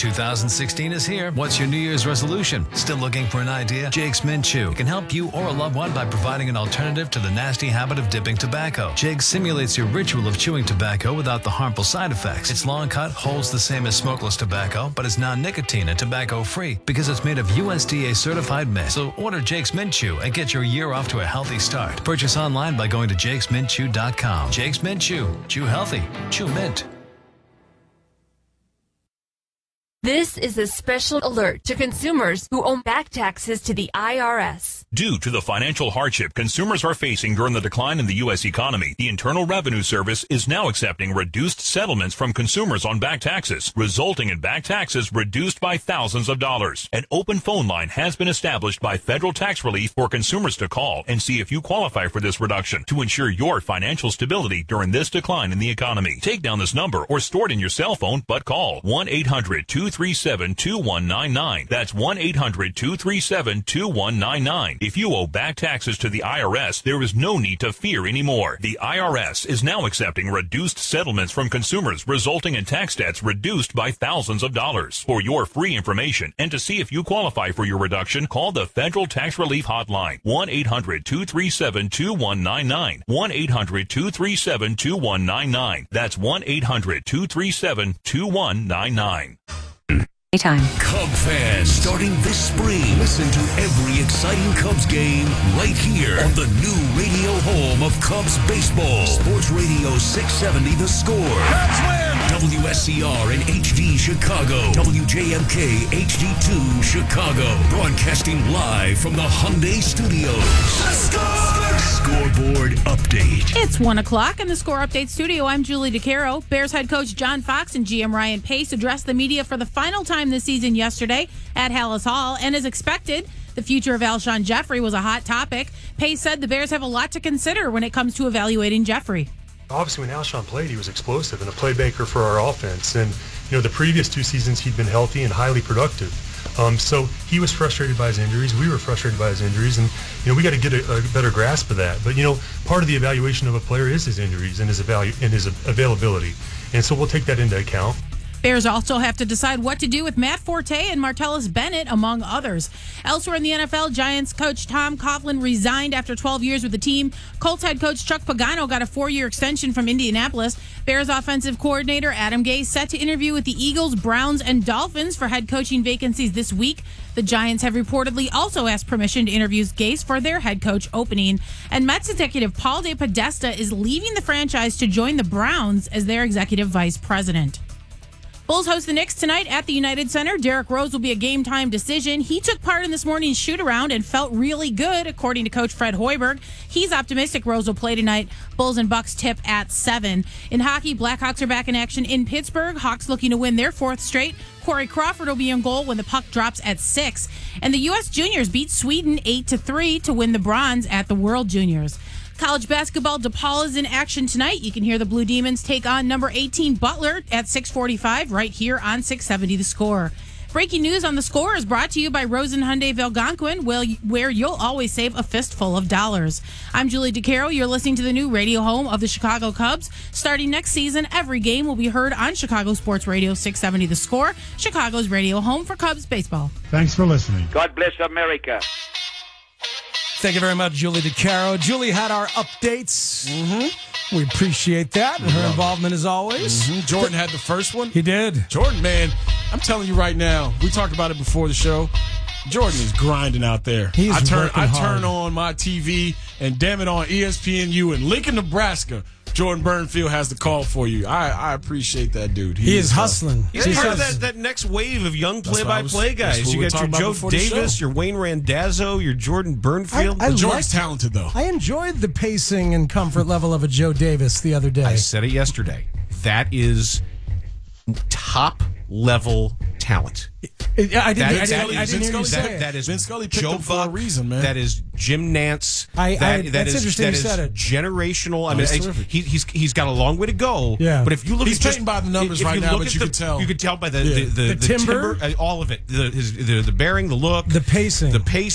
2016 is here. What's your New Year's resolution? Still looking for an idea? Jake's Mint Chew can help you or a loved one by providing an alternative to the nasty habit of dipping tobacco. Jake's simulates your ritual of chewing tobacco without the harmful side effects. Its long cut holds the same as smokeless tobacco, but is non-nicotine and tobacco-free because it's made of USDA certified mint. So order Jake's Mint Chew and get your year off to a healthy start. Purchase online by going to jakesmintchew.com. Jake's Mint Chew. Chew healthy. Chew mint. This is a special alert to consumers who owe back taxes to the IRS. Due to the financial hardship consumers are facing during the decline in the U.S. economy, the Internal Revenue Service is now accepting reduced settlements from consumers on back taxes, resulting in back taxes reduced by thousands of dollars. An open phone line has been established by Federal Tax Relief for consumers to call and see if you qualify for this reduction to ensure your financial stability during this decline in the economy. Take down this number or store it in your cell phone, but call 1-800-237-2199. That's 1-800-237-2199. If you owe back taxes to the IRS, there is no need to fear anymore. The IRS is now accepting reduced settlements from consumers, resulting in tax debts reduced by thousands of dollars. For your free information and to see if you qualify for your reduction, call the Federal Tax Relief Hotline, 1-800-237-2199. 1-800-237-2199. That's 1-800-237-2199. Time. Cub fans, starting this spring, listen to every exciting Cubs game right here on the new radio home of Cubs baseball. Sports Radio 670 The Score. Cubs win! WSCR in HD Chicago. WJMK HD2 Chicago. Broadcasting live from the Hyundai Studios. Let's go! Scoreboard update. It's 1 o'clock in the Score Update studio. I'm Julie DeCaro. Bears head coach John Fox and GM Ryan Pace addressed the media for the final time this season yesterday at Hallis Hall, and as expected, the future of Alshon Jeffrey was a hot topic. Pace said the Bears have a lot to consider when it comes to evaluating Jeffrey. Obviously, when Alshon played, he was explosive and a playmaker for our offense. And, the previous 2 seasons, he'd been healthy and highly productive. So he was frustrated by his injuries. We were frustrated by his injuries. And, we got to get a better grasp of that. But, part of the evaluation of a player is his injuries and his availability. And so we'll take that into account. Bears also have to decide what to do with Matt Forte and Martellus Bennett, among others. Elsewhere in the NFL, Giants coach Tom Coughlin resigned after 12 years with the team. Colts head coach Chuck Pagano got a 4-year extension from Indianapolis. Bears offensive coordinator Adam Gase set to interview with the Eagles, Browns, and Dolphins for head coaching vacancies this week. The Giants have reportedly also asked permission to interview Gase for their head coach opening. And Mets executive Paul DePodesta is leaving the franchise to join the Browns as their executive vice president. Bulls host the Knicks tonight at the United Center. Derrick Rose will be a game-time decision. He took part in this morning's shoot-around and felt really good, according to Coach Fred Hoiberg. He's optimistic Rose will play tonight. Bulls and Bucks tip at 7. In hockey, Blackhawks are back in action in Pittsburgh. Hawks looking to win their 4th straight. Corey Crawford will be in goal when the puck drops at 6. And the U.S. Juniors beat Sweden 8-3 to win the bronze at the World Juniors. College basketball, DePaul is in action tonight. You can hear the Blue Demons take on number 18 Butler at 6:45 right here on 670 The Score. Breaking news on The Score is brought to you by Rosen Hyundai Algonquin, where you'll always save a fistful of dollars. I'm Julie DeCaro. You're listening to the new radio home of the Chicago Cubs. Starting next season, every game will be heard on Chicago Sports Radio 670 The Score, Chicago's radio home for Cubs baseball. Thanks for listening. God bless America. Thank you very much, Julie DeCaro. Julie had our updates. We appreciate that. Her involvement as always. Jordan had the first one. He did. Jordan, man, I'm telling you right now, we talked about it before the show. Jordan is grinding out there. I turn on my TV and damn it on ESPNU in Lincoln, Nebraska. Jordan Burnfield has the call for you. I appreciate that dude. He is hustling. He's part of that next wave of young play-by-play guys. You got your Joe Davis, your Wayne Randazzo, your Jordan Burnfield. Jordan's talented, though. I enjoyed the pacing and comfort level of a Joe Davis the other day. I said it yesterday. That is top-level talent. I didn't hear you say it. That is Vince Scully picked Joe him for a Buck reason, man. That is Jim Nance. That's interesting you said it. Generational. I mean, he's got a long way to go. Yeah. But if you look, he's painting by the numbers right now, but you can tell. You can tell by the timber, all of it, the bearing, the look, the pacing.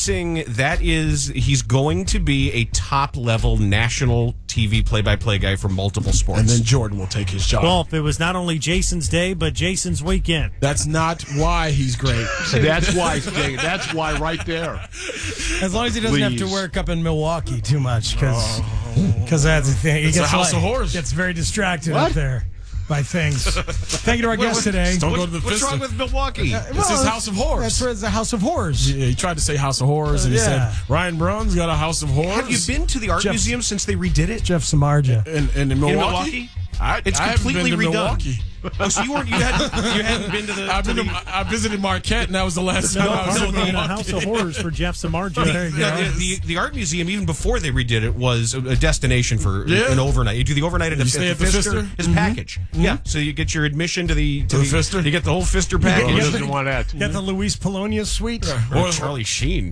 He's going to be a top level national TV play-by-play guy for multiple sports. And then Jordan will take his job. Well, it was not only Jason's day, but Jason's weekend. That's not why he's great. That's why, that's why right there. As long as he doesn't have to work up in Milwaukee too much, because that's the thing. It's a house of horrors. Gets very distracted up there by things. Thank you to our guest today. Don't go to the What's wrong with Milwaukee? It's his house of horrors. That's where it's a house of horrors. Yeah, he tried to say house of horrors, and he said Ryan Brown's got a house of horrors. Have you been to the art museum since they redid it? Jeff Samardzija. In Milwaukee? It's completely redone. Milwaukee. Oh, so you hadn't been to the. I visited Marquette, and that was the last time I was in Milwaukee. A house of horrors for Jeff Samardzija. The art museum, even before they redid it, was a destination for an overnight. You do the overnight at the Pfister. His package. Mm-hmm. Yeah, so you get your admission to the Pfister. You get the whole Pfister package. Who doesn't want that? Get the Luis Polonia suite, or Charlie Sheen,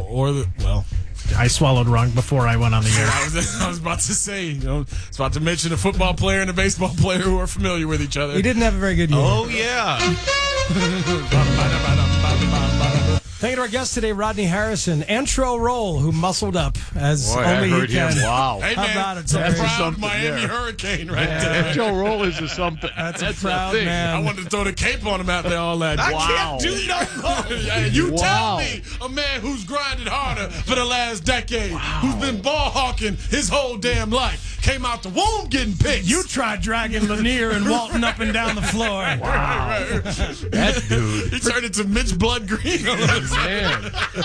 I swallowed wrong before I went on the air. I was about to say, I was about to mention a football player and a baseball player who are familiar with each other. He didn't have a very good year. Oh, yeah. Thank you to our guest today, Rodney Harrison, Antrell Roll, who muscled up as only he can. Wow. Hey, man, how about it? that's a proud Miami Hurricane right there. Antrell Roll is something. That's a proud man. I wanted to throw the cape on him out there all that. I can't do no You tell me, a man who's grinded harder for the last decade, who's been ball hawking his whole damn life, came out the womb getting picked. You tried dragging Lanier and Walton up and down the floor. Wow. That dude. He turned into Mitch Blood Green. Man.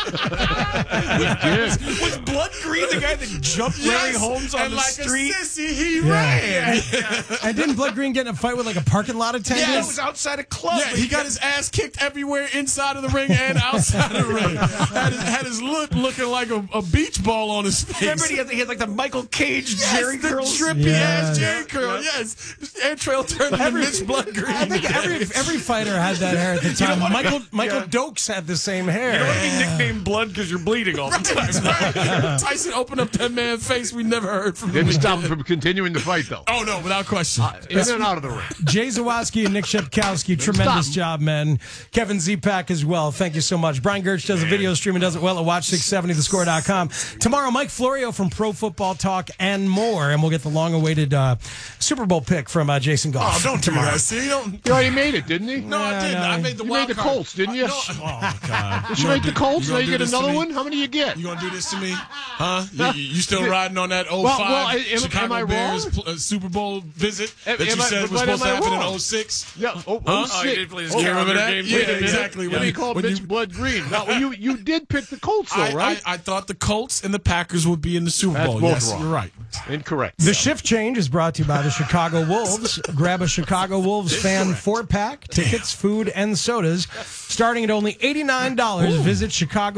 Was Blood Green the guy that jumped Larry Holmes on the street? A sissy, he ran. And didn't Blood Green get in a fight with like a parking lot attendant? Yeah, it was outside a club. Yeah, he got his ass kicked everywhere inside of the ring and outside of the ring. Had his lip looking like a beach ball on his face. Remember he had like the Michael Cage Jerry curl? Trippy ass Jerry curl. Yes. Antrell turned into Mitch Blood Green. I think every fighter had that hair at the time. Michael Dokes had the same hair. You don't want to be nicknamed Blood because you're bleeding all the time. Right. Tyson opened up that man's face. We never heard from him. Didn't stop him from continuing the fight, though. Oh, no, without question. In and out of the ring. Jay Zawaski and Nick Shepkowski, tremendous job, man. Kevin Zipak as well. Thank you so much. Brian Gertz does a video stream and does it well at watch670thescore.com. Tomorrow, Mike Florio from Pro Football Talk and more. And we'll get the long-awaited Super Bowl pick from Jason Goff. Oh, don't do that. See, He already made it, didn't he? No, I didn't. I made the wild card. You made the Colts, didn't you? No. Oh, God. Did you make the Colts? Now you get another one? How many you get? You gonna do this to me? Huh? You still riding on that 05 Chicago Bears Super Bowl visit that you said was supposed to happen in 06? Yeah, 06. Oh, you did play this game. Remember that? Yeah, exactly. When he called Mitch Blood Green. Now, you did pick the Colts, though, right? I thought the Colts and the Packers would be in the Super Bowl. Both yes, wrong. you're right. Incorrect. The shift change is brought to you by the Chicago Wolves. Grab a Chicago Wolves fan 4-pack, tickets, food, and sodas, starting at only $89. Visit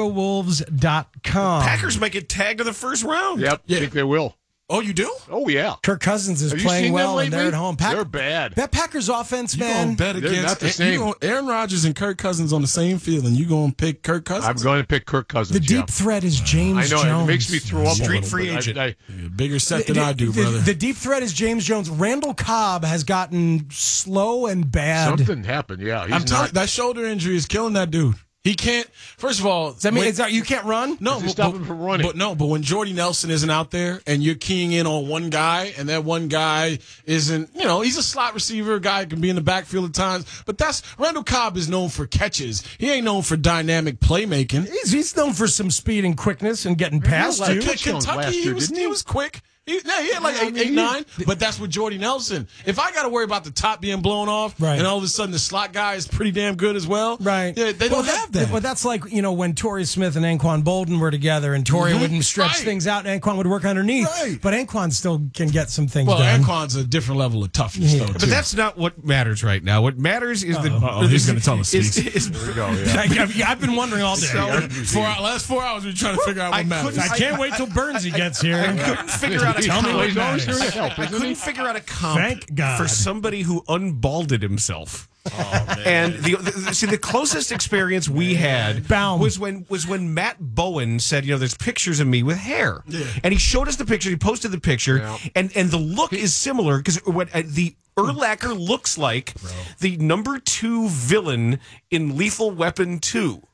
ChicagoWolves.com. Packers might get tagged in the first round. Yep, I think they will. Oh, you do? Oh, yeah. Kirk Cousins is playing well, and they're at home. They're bad. That Packers offense, man. You bet They're not the same. Aaron Rodgers and Kirk Cousins on the same field, and you going to pick Kirk Cousins? I'm going to pick Kirk Cousins. The deep threat is James Jones. I know. It makes me throw up. Street free agent. Bigger set than I do, brother. The deep threat is James Jones. Randall Cobb has gotten slow and bad. Something happened, yeah. I'm telling you, that shoulder injury is killing that dude. He can't. First of all, Does that mean you can't run? No, stop him from running. But when Jordy Nelson isn't out there and you're keying in on one guy, and that one guy isn't, he's a slot receiver, a guy who can be in the backfield at times. But Randall Cobb is known for catches. He ain't known for dynamic playmaking. He's known for some speed and quickness and getting past you. Kentucky, he was quick. He had like 8-9, but that's with Jordy Nelson. If I got to worry about the top being blown off, and all of a sudden the slot guy is pretty damn good as well, right? Yeah, they don't have that. Well, that's like when Torrey Smith and Anquan Bolden were together, and Torrey wouldn't stretch things out, and Anquan would work underneath. Right. But Anquan still can get some things done. Well, Anquan's a different level of toughness, though. But that's not what matters right now. What matters is he's going to tell us. Here we go. Yeah. I've been wondering all day. Last 4 hours, we're trying to figure out what matters. I can't wait till Bernsey gets here. I couldn't figure out I couldn't figure out a comp Thank God. for somebody who unbalded himself. And the closest experience we had was when Matt Bowen said, there's pictures of me with hair. Yeah. And he showed us the picture. He posted the picture. Yeah. And the look is similar because what the Urlacher looks like the number 2 villain in Lethal Weapon 2.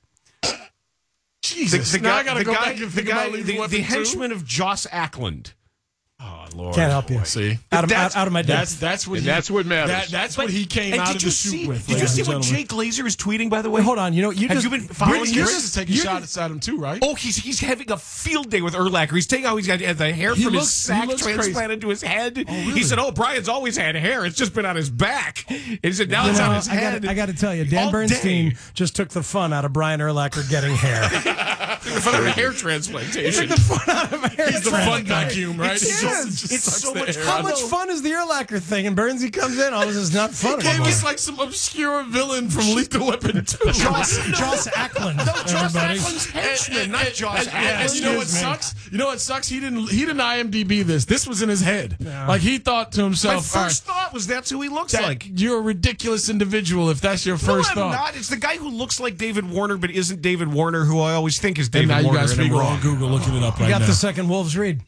Jesus. The now guy, I gotta go back and think about Lethal Weapon 2. The henchman of Joss Ackland. Oh, Lord. Can't help you. See? Out of my depth. That's what matters. That's what he came out of the chute with. Did you see what Jay Glazer is tweeting, by the way? Wait, hold on. Have you been following Chris is taking shots at him too, right? Oh, he's having a field day with Urlacher. He's taking he's got the hair from his sack transplanted to his head. Oh, really? He said, Brian's always had hair. It's just been on his back. And he said, now it's on his head. I got to tell you, Dan Bernstein just took the fun out of Brian Urlacher getting hair. Took the fun out of a hair transplantation. He took the fun out of a hair He's the fun vacuum, right? It's so much. How much fun is the Urlacher thing? And Bernsey comes in, this is not fun. He gave us like some obscure villain from Lethal Weapon 2. Joss Ackland. No, Joss Ackland's henchman, not Joss Ackland. And you know what sucks? He didn't IMDb this. This was in his head. Yeah. Like he thought to himself. My first thought was that's who he looks like. You're a ridiculous individual if that's your first thought. No, I'm not. It's the guy who looks like David Warner but isn't David Warner, who I always think is David Warner. You guys can go on Google looking it up right now. You got the second Wolves read.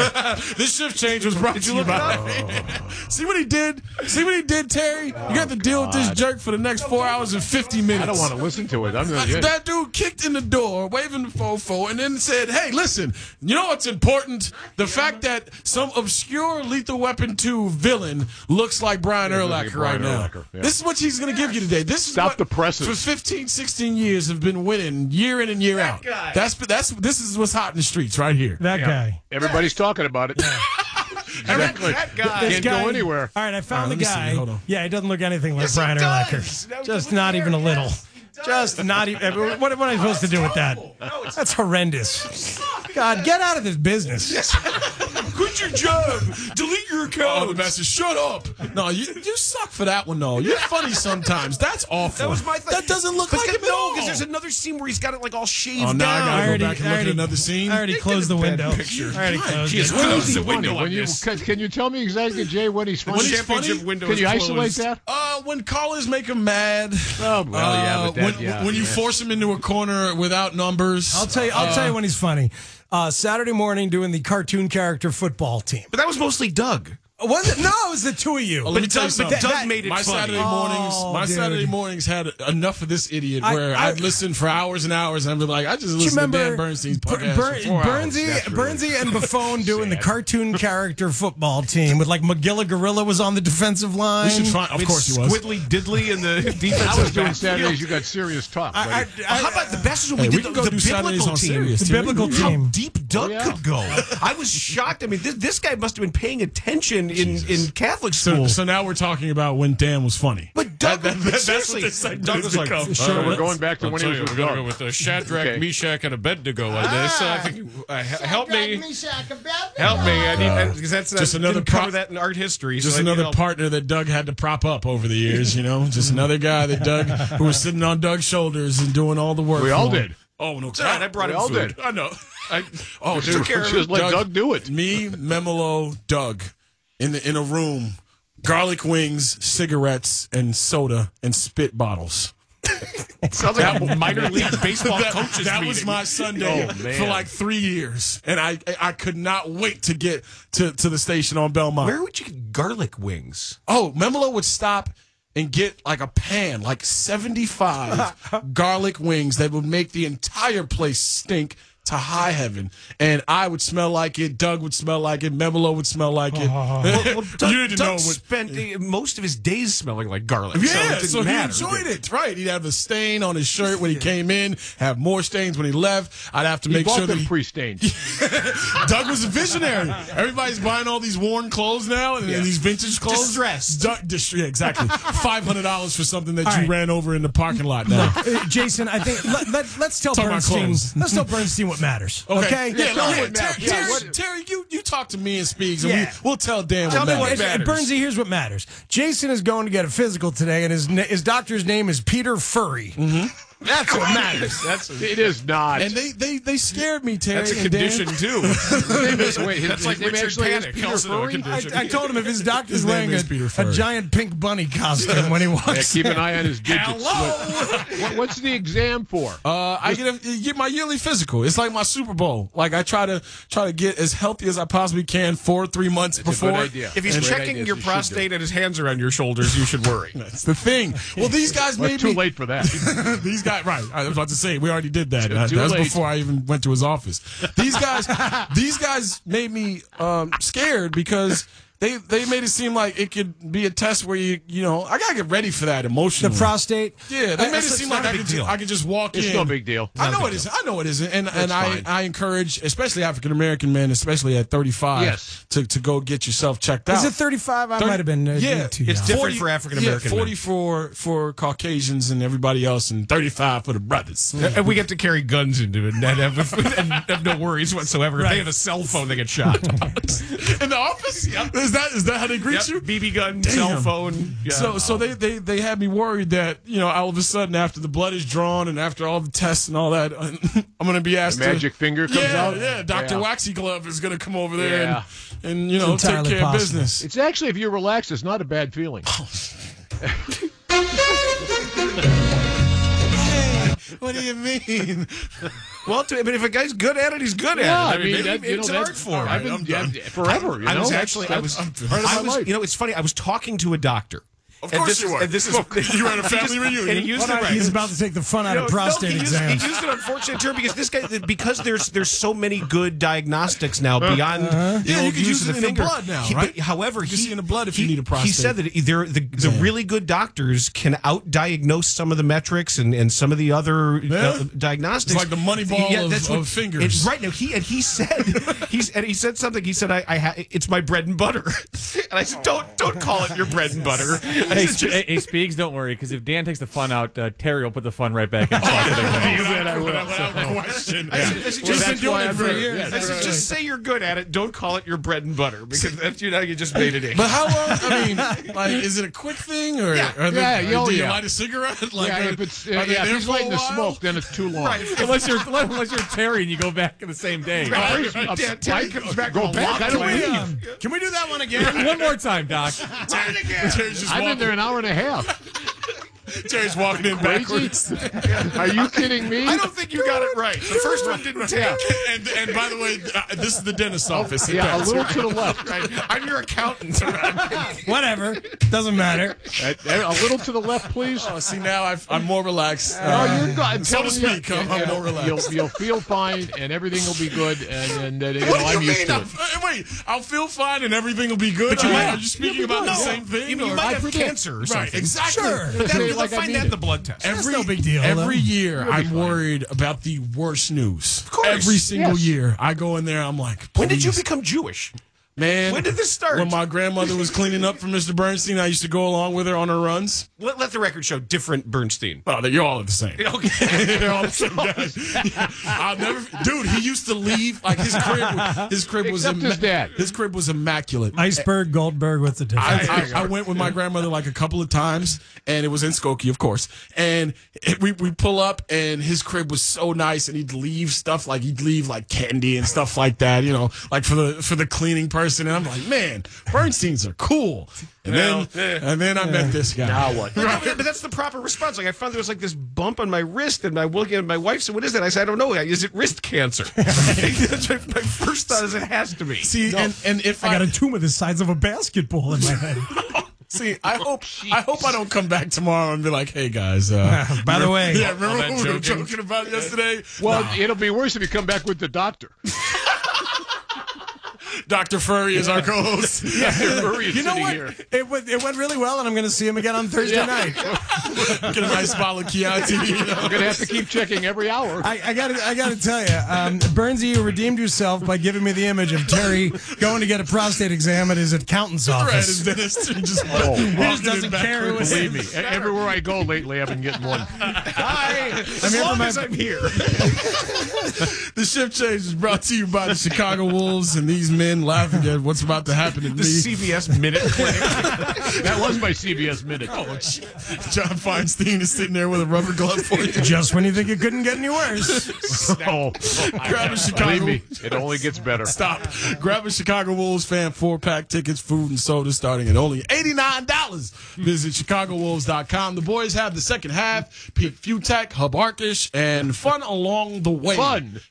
This shift change was brought to you by. See what he did? See what he did, Terry? You got to deal with this jerk for the next 4 hours and 50 minutes. I don't want to listen to it. That dude kicked in the door, waving the fofo, and then said, hey, listen, you know what's important? The fact that some obscure Lethal Weapon 2 villain looks like Brian Urlacher right now. Yeah. This is what he's going to give you today. This is Stop the presses. For 15, 16 years have been winning year in and year out. Guy. This is what's hot in the streets right here. That guy. Everybody's talking about it. Exactly. That guy. Can't go anywhere. All right, I found the guy. Hold on. Yeah, he doesn't look anything like Brian Urlacher. Just not even a little. Just not even. What am I supposed to do with that? That's horrendous. God, get out of this business. Quit your job. Delete your account. The master, shut up. No, you suck for that one, though. You're funny sometimes. That's awful. That was my thing. That doesn't look like him at all. Because there's another scene where he's got it like all shaved down. I gotta go back and look at another scene. I already closed the window. I already closed it. Closed the window. Can you tell me exactly, Jay, when he's funny? When he's funny? Can you isolate that? When callers make him mad. Oh, well, when you force him into a corner without numbers. I'll tell you when he's funny. Saturday morning doing the cartoon character football team. But that was mostly Doug. Was it? No, it was the two of you. Let me tell you something. Doug made it funny. Saturday mornings had enough of this idiot where I'd listen for hours and hours and I'd be like, I just listened to Dan Bernstein's podcast for 4 hours. Bernsey and Buffon doing the cartoon character football team with like McGilla Gorilla was on the defensive line. We should find, of course he was. Squiddly Diddley in the defensive I was doing Saturdays, you got serious talk. How about the best is when we did the biblical team? The biblical team. How deep Doug could go. I was shocked. I mean, this guy must have been paying attention in Catholic school. So now we're talking about when Dan was funny. But Doug, seriously, Doug was like, we're going back to when he was with Doug. Go with Shadrach, Meshach, and Abednego on this. So I think help me. Help me. I need because that's just another cover that in art history. Just another partner that Doug had to prop up over the years. Just another guy that Doug who was sitting on Doug's shoulders and doing all the work. We all did. Oh no! God, I brought him food. I know. Dude, just let Doug do it. Me, Memelo, Doug. In a room, garlic wings, cigarettes, and soda, and spit bottles. Sounds like a minor league baseball coaches That meeting. was my Sunday for like 3 years, and I could not wait to get to the station on Belmont. Where would you get garlic wings? Oh, Memelo would stop and get like a pan, like 75 garlic wings that would make the entire place stink to high heaven, and I would smell like it. Doug would smell like it. Memelo would smell like it. Doug spent most of his days smelling like garlic. Yeah, so he enjoyed it. Right, he'd have a stain on his shirt when he came in, have more stains when he left. I'd have to make sure that he pre-stained. Doug was a visionary. Everybody's buying all these worn clothes now and these vintage clothes. Distressed. Yeah, exactly. $500 for something that you ran over in the parking lot. Now, Jason, I think let's tell Bernstein. Let's tell Bernstein what matters. Okay? Terry, you talk to me and Speaks, and we'll tell Dan what matters. Bernsey, here's what matters. Jason is going to get a physical today, and his doctor's name is Peter Furry. Mm-hmm. That's what matters. It is not. And they scared me, Terry. That's a and Dan. condition, too. That's like Richard Panic. Also a condition. I told him if his doctor's His name wearing is Peter Furry. a giant pink bunny costume when he walks Keep in. an eye on his digits. What's the exam for? I get my yearly physical. It's like my Super Bowl. Like I try to get as healthy as I possibly can 3 months before. A good idea. If he's checking your prostate and his hands are on your shoulders, you should worry. That's the thing. Well, these guys made It's too late for that. These guys, right? I was about to say we already did that. Too That was late. before I even went to his office. These guys made me scared because they made it seem like it could be a test where you know I gotta get ready for that emotionally. The prostate. Yeah, they made it seem like I could just walk in. It's no big deal. I know it isn't. I know it isn't. And I encourage, especially African American men, especially at 35, Yes. to go get yourself checked out. Is it 35? I might have been. Yeah, it's different for African American 40 for Caucasians and everybody else, and 35 for the brothers. And we get to carry guns into it and have no worries whatsoever. If they have a cell phone, they get shot. In the office? Yep. Is that how they greet you? BB gun, Damn. cell phone. Yeah. So they had me worried that, you know, all of a sudden after the blood is drawn and after all the tests and all that, I'm going to be asked The magic finger comes out? Yeah, Dr. Waxy Glove is going to come over there Yeah. and you know, take entirely care of possible. business. It's actually, if you're relaxed, it's not a bad feeling. What do you mean? Well, but if a guy's good at it, he's good at it. I mean, it's an art form. I've been forever. I was you know, it's funny. I was talking to a doctor. Of course you were. And this is You were at a family reunion. And he used it right. He's about to take the fun out of prostate exams. He used an unfortunate term because this guy, because there's so many good diagnostics now beyond the Yeah, you old can use use of it the in the finger. blood now, right? But, however, You can see in the blood if you need a prostate. He said that the really good doctors can out-diagnose some of the metrics and some of the other diagnostics. It's like the Moneyball of fingers. Right now, he said something. He said, it's my bread and butter. And I said, don't call it your bread and butter. Hey, Speaks, don't worry, because if Dan takes the fun out, Terry will put the fun right back in. You bet I will. Without question. Just been doing it for years. Just say you're good at it. Don't call it your bread and butter because that's you just made it in. But how long? I mean, like, is it a quick thing or? Do you light a cigarette? Like, if he's lighting the smoke, then it's too long. Right. unless you're Terry and you go back in the same day. Terry comes back. Go back. I don't leave. Can we do that one again? One more time, Doc. Terry's just I'm in walking. there an hour and a half. Terry's walking in backwards. Are you kidding me? I don't think you got it right. The first one didn't take. And by the way, this is the dentist's office. Yeah, a little to the left. Right. I'm your accountant. Whatever. Doesn't matter. A little to the left, please. Oh, see, now I'm more relaxed. Oh, you're good. So to speak, I'm more relaxed. You'll feel fine, and everything will be good. And you know, What do I'm you used mean? to it. Wait, I'll feel fine and everything will be good. But you Are might- you speaking about the same thing? You or- might have cancer or something. Right, exactly. Sure. You'll Like I find mean that in it. the blood test. That's no big deal, Every though. year, I'm worried about the worst news. Of course. Every single Yes. year, I go in there. I'm like, When did you please. become Jewish? Man, When did this start? When my grandmother was cleaning up for Mr. Bernstein, I used to go along with her on her runs. Let the record show different Bernstein. Oh, you're all the same. Okay. They're all the same guys. I'll never, dude. He used to leave like his crib was Except his dad. His crib was immaculate. Iceberg, Goldberg, what's the difference? I went with my grandmother like a couple of times, and it was in Skokie, of course. And we pull up, and his crib was so nice, and he'd leave stuff like candy and stuff like that, you know, like for the cleaning person. And I'm like, man, Bernsteins are cool. And then I met this guy. Now what? But that's the proper response. Like I found there was like this bump on my wrist, and my wife said, "What is that?" I said, "I don't know. Is it wrist cancer?" That's my first thought is it has to be. See, and if I got a tumor the size of a basketball in my head. See, I hope I don't come back tomorrow and be like, "Hey guys, by the way, remember what we were joking about yesterday?" Well, it'll be worse if you come back with the doctor. Dr. Furry is our co-host. You know what? It went really well, and I'm going to see him again on Thursday night. Get a nice bottle of Chianti. You know? I'm gonna have to keep checking every hour. I got to tell you, Bernsey, you redeemed yourself by giving me the image of Terry going to get a prostate exam at his accountant's Right, office. his dentist. He just, He just doesn't care who it is. Believe me, everywhere I go lately, I've been getting one. Hi, as here for long my- as I'm here. The shift change is brought to you by the Chicago Wolves and these men laughing at what's about to happen to The me. CBS Minute Clinic. That was my CBS Minute. Oh, John Feinstein is sitting there with a rubber glove for you. Just when you think it couldn't get any worse. Grab a Chicago. Believe me, it only gets better. Stop. Grab a Chicago Wolves fan 4-pack tickets, food and soda starting at only $89. Visit ChicagoWolves.com. The boys have the second half. Pete Futak, Hub Arkish, and fun along the way. Fun.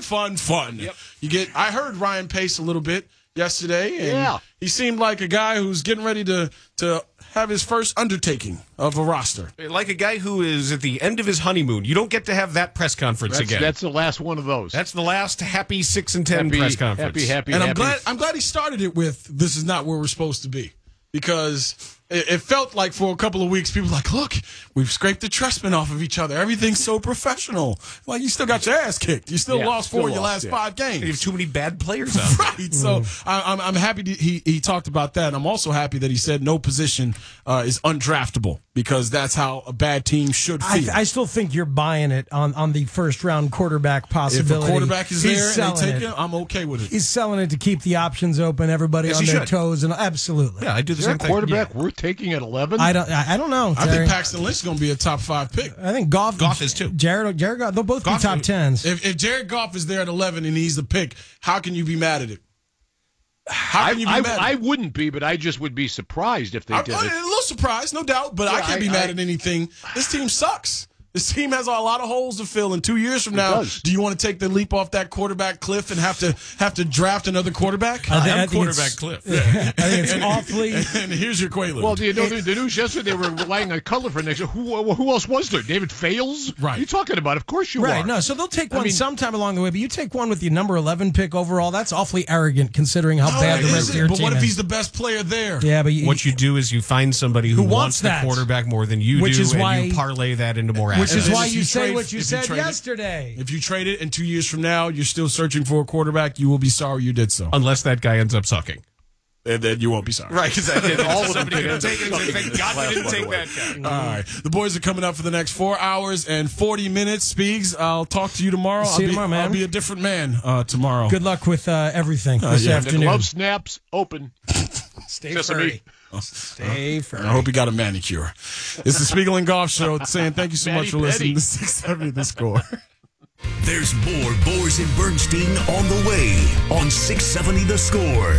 Yep. I heard Ryan Pace a little bit yesterday, and he seemed like a guy who's getting ready to have his first undertaking of a roster. Like a guy who is at the end of his honeymoon. You don't get to have that press conference again. That's the last one of those. That's the last happy 6-10 press conference. Happy. I'm glad he started it with, "This is not where we're supposed to be," because it felt like for a couple of weeks, people were like, "Look, we've scraped the Trustman off of each other. Everything's so professional." Well, you still got your ass kicked. You still lost 4 of your last 5 games. You have too many bad players out there. Right. So I'm happy he talked about that. I'm also happy that he said no position is undraftable, because that's how a bad team should feel. I still think you're buying it on the first round quarterback possibility. If a quarterback is there and they take it. him, I'm okay with it. He's selling it to keep the options open, everybody on their toes, and absolutely. Yeah, I do the same thing. Quarterback worth taking at 11? I don't know. I think Paxton Lynch is going to be a top 5 pick. I think Goff is too. Jared Goff, they'll both be top 10s. If Jared Goff is there at 11 and he's the pick, how can you be mad at it? How can you be mad at it? I wouldn't be, but I just would be surprised if they did it. A little surprised, no doubt, but I can't be mad at anything. This team sucks. This team has a lot of holes to fill, and 2 years from now, do you want to take the leap off that quarterback cliff and have to draft another quarterback? I think quarterback cliff. I think it's awfully. And here's your Quaalude. Well, the news yesterday, they were relying on Cutler for next year. Who else was there? David Fales? Right. What are you talking about? Of course you are. Right, no, so they'll take one sometime along the way, but you take one with the number 11 pick overall, that's awfully arrogant considering how bad the rest of your team is. But what if he's the best player there? Yeah, but what you do is you find somebody who wants the quarterback more than you which do, is why, and you parlay that into more assets. Which is why you say what you said yesterday. If you trade it and 2 years from now you're still searching for a quarterback, you will be sorry you did so. Unless that guy ends up sucking. And then you won't be sorry. Right, because all of them take it. Thank God we didn't take that guy. All right. The boys are coming up for the next 4 hours and 40 minutes. Speaks, I'll talk to you tomorrow. See you tomorrow, man. I'll be a different man tomorrow. Good luck with everything this afternoon. The glove snaps open. Stay furry. Stay furry. I hope you got a manicure. It's the Spiegel and Goff Show saying thank you so much for listening to 670 The Score. There's more Boers and Bernstein on the way on 670 The Score.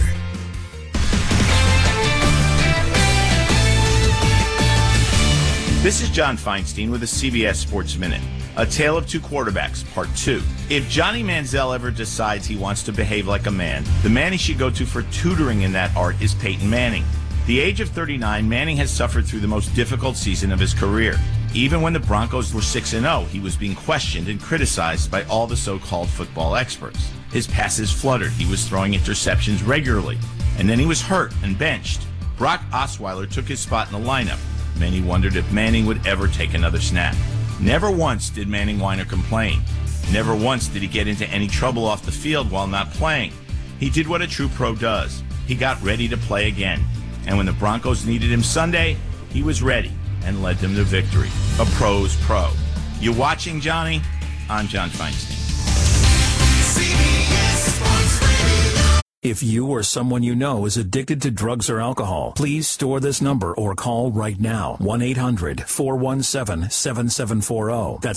This is John Feinstein with a CBS Sports Minute. A Tale of Two Quarterbacks, Part 2. If Johnny Manziel ever decides he wants to behave like a man, the man he should go to for tutoring in that art is Peyton Manning. At the age of 39, Manning has suffered through the most difficult season of his career. Even when the Broncos were 6-0, he was being questioned and criticized by all the so-called football experts. His passes fluttered, he was throwing interceptions regularly, and then he was hurt and benched. Brock Osweiler took his spot in the lineup. Many wondered if Manning would ever take another snap. Never once did Manning whine or complain. Never once did he get into any trouble off the field while not playing. He did what a true pro does. He got ready to play again. And when the Broncos needed him Sunday, he was ready and led them to victory. A pro's pro. You watching, Johnny? I'm John Feinstein. If you or someone you know is addicted to drugs or alcohol, please store this number or call right now. 1-800-417-7740. That's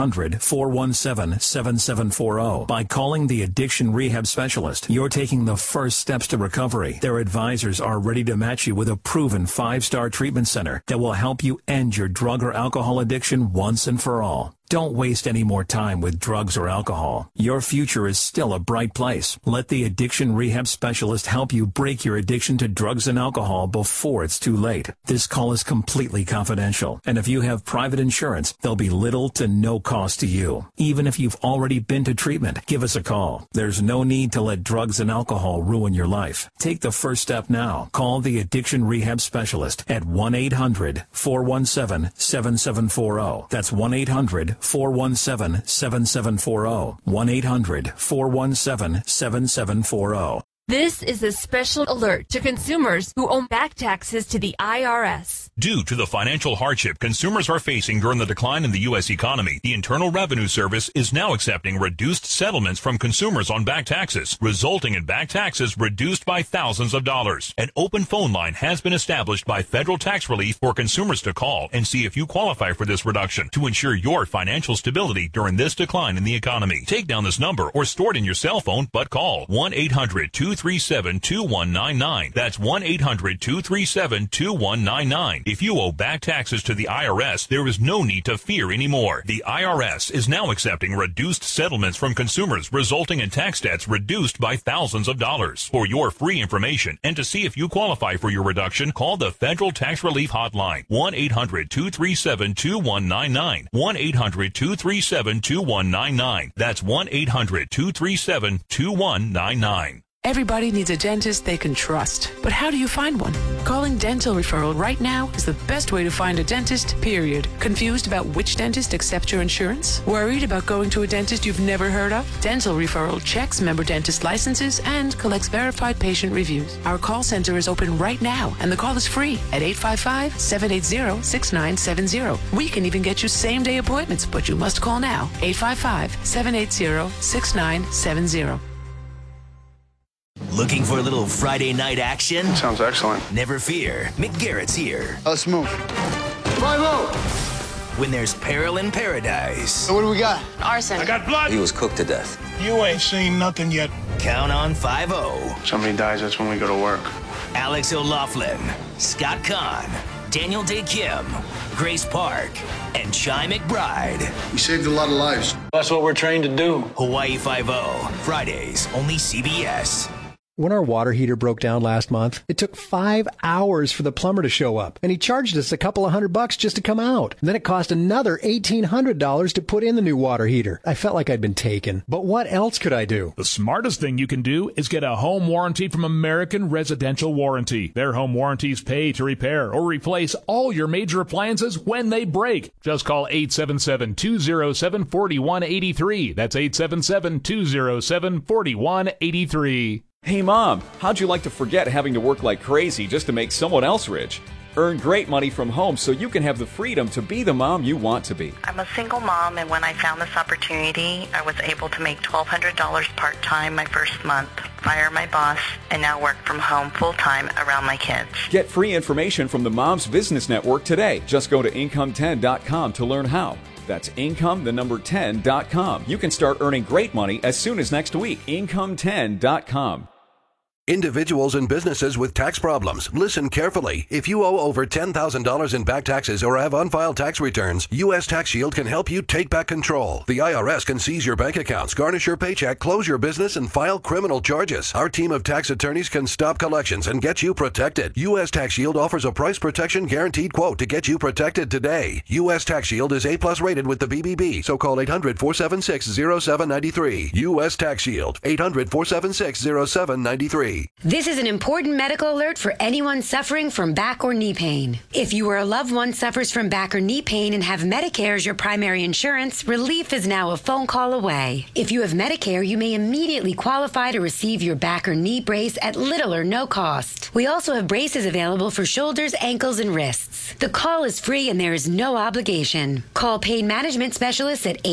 1-800-417-7740. By calling the Addiction Rehab Specialist, you're taking the first steps to recovery. Their advisors are ready to match you with a proven 5-star treatment center that will help you end your drug or alcohol addiction once and for all. Don't waste any more time with drugs or alcohol. Your future is still a bright place. Let the Addiction Rehab Specialist help you break your addiction to drugs and alcohol before it's too late. This call is completely confidential, and if you have private insurance, there'll be little to no cost to you. Even if you've already been to treatment, give us a call. There's no need to let drugs and alcohol ruin your life. Take the first step now. Call the Addiction Rehab Specialist at 1-800-417-7740. That's 1-800-417-7740. 1-800-417-7740. This is a special alert to consumers who owe back taxes to the IRS. Due to the financial hardship consumers are facing during the decline in the U.S. economy, the Internal Revenue Service is now accepting reduced settlements from consumers on back taxes, resulting in back taxes reduced by thousands of dollars. An open phone line has been established by Federal Tax Relief for consumers to call and see if you qualify for this reduction to ensure your financial stability during this decline in the economy. Take down this number or store it in your cell phone, but call 1-800-237-2199. That's 1-800-237-2199. If you owe back taxes to the IRS, there is no need to fear anymore. The IRS is now accepting reduced settlements from consumers, resulting in tax debts reduced by thousands of dollars. For your free information and to see if you qualify for your reduction, call the Federal Tax Relief Hotline, 1-800-237-2199. 1-800-237-2199. That's 1-800-237-2199. Everybody needs a dentist they can trust. But how do you find one? Calling Dental Referral right now is the best way to find a dentist, period. Confused about which dentist accepts your insurance? Worried about going to a dentist you've never heard of? Dental Referral checks member dentist licenses and collects verified patient reviews. Our call center is open right now, and the call is free at 855-780-6970. We can even get you same-day appointments, but you must call now. 855-780-6970. Looking for a little Friday night action? Sounds excellent. Never fear, Mick Garrett's here. Let's move. 5-0. When there's peril in paradise. So what do we got? Arson. I got blood. He was cooked to death. You ain't seen nothing yet. Count on 5-0. Somebody dies, that's when we go to work. Alex O'Loughlin, Scott Kahn, Daniel Day Kim, Grace Park, and Chai McBride. We saved a lot of lives. That's what we're trained to do. Hawaii 5-0. Fridays, only CBS. When our water heater broke down last month, it took 5 hours for the plumber to show up, and he charged us a couple of $100 just to come out. And then it cost another $1,800 to put in the new water heater. I felt like I'd been taken. But what else could I do? The smartest thing you can do is get a home warranty from American Residential Warranty. Their home warranties pay to repair or replace all your major appliances when they break. Just call 877-207-4183. That's 877-207-4183. Hey Mom, how'd you like to forget having to work like crazy just to make someone else rich? Earn great money from home so you can have the freedom to be the mom you want to be. I'm a single mom, and when I found this opportunity, I was able to make $1,200 part-time my first month, fire my boss, and now work from home full-time around my kids. Get free information from the Moms Business Network today. Just go to Income10.com to learn how. That's Income10.com. You can start earning great money as soon as next week. Income10.com. Individuals and businesses with tax problems, listen carefully. If you owe over $10,000 in back taxes or have unfiled tax returns, U.S. Tax Shield can help you take back control. The IRS can seize your bank accounts, garnish your paycheck, close your business, and file criminal charges. Our team of tax attorneys can stop collections and get you protected. U.S. Tax Shield offers a price protection guaranteed quote to get you protected today. U.S. Tax Shield is A+ rated with the BBB, so call 800-476-0793. U.S. Tax Shield, 800-476-0793. This is an important medical alert for anyone suffering from back or knee pain. If you or a loved one suffers from back or knee pain and have Medicare as your primary insurance, relief is now a phone call away. If you have Medicare, you may immediately qualify to receive your back or knee brace at little or no cost. We also have braces available for shoulders, ankles, and wrists. The call is free and there is no obligation. Call Pain Management Specialists at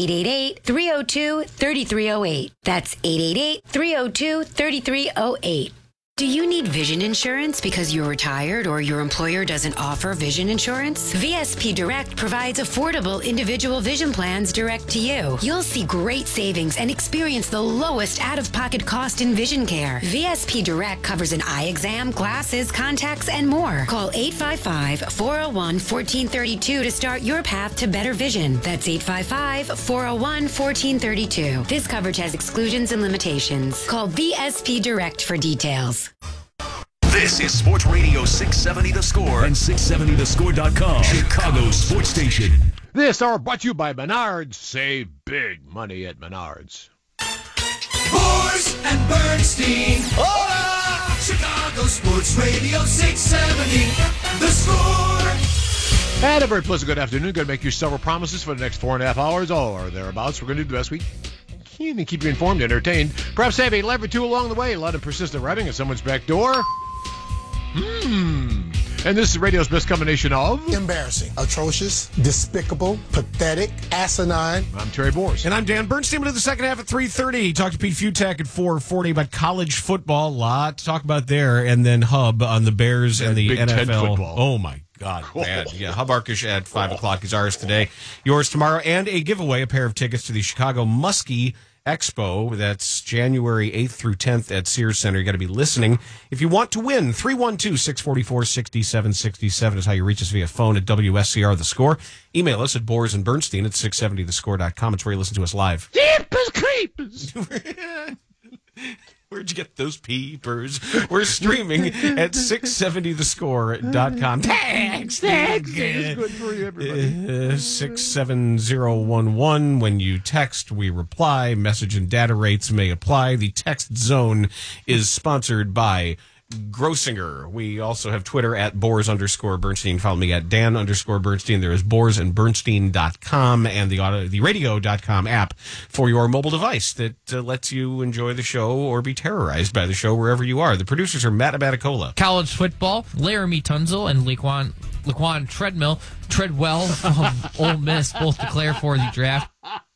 888-302-3308. That's 888-302-3308. Do you need vision insurance because you're retired or your employer doesn't offer vision insurance? VSP Direct provides affordable individual vision plans direct to you. You'll see great savings and experience the lowest out-of-pocket cost in vision care. VSP Direct covers an eye exam, glasses, contacts, and more. Call 855-401-1432 to start your path to better vision. That's 855-401-1432. This coverage has exclusions and limitations. Call VSP Direct for details. This is Sports Radio 670 The Score and 670thescore.com, Chicago's sports station. This hour brought to you by Menards. Save big money at Menards. Boers and Bernstein. Hola! Chicago Sports Radio 670 The Score. And a very pleasant good afternoon. Going to make you several promises for the next 4.5 hours, or thereabouts. We're going to do the best we and keep you informed, entertained. Perhaps have a life or two along the way. A lot of persistent writing at someone's back door. And this is radio's best combination of embarrassing, atrocious, despicable, pathetic, asinine. I'm Terry Bors. And I'm Dan Bernstein. We'll do the second half at 3:30. Talk to Pete Futak at 4:40 about college football. A lot to talk about there. And then Hub on the Bears and the Big NFL. Ten football. Oh, my God. Bad. Yeah, Hub Arkush at 5 o'clock is ours today. Yours tomorrow. And a giveaway, a pair of tickets to the Chicago Muskie Expo. That's January 8th through 10th at Sears Center. You got to be listening. If you want to win, 312-644-6767 is how you reach us via phone at WSCR The Score. Email us at Bors and Bernstein at 670thescore.com. It's where you listen to us live. Jeepers creepers! Where'd you get those peepers? We're streaming at 670thescore.com. Thanks. It's good for you, everybody. 67011. When you text, we reply. Message and data rates may apply. The text zone is sponsored by Grossinger. We also have Twitter at Bors_Bernstein. Follow me at Dan_Bernstein. There is BorsandBernstein.com and the radio.com app for your mobile device that lets you enjoy the show or be terrorized by the show wherever you are. The producers are Matt Abaticola. College football, Laramie Tunzel and Laquan Treadwell from Ole Miss both declare for the draft.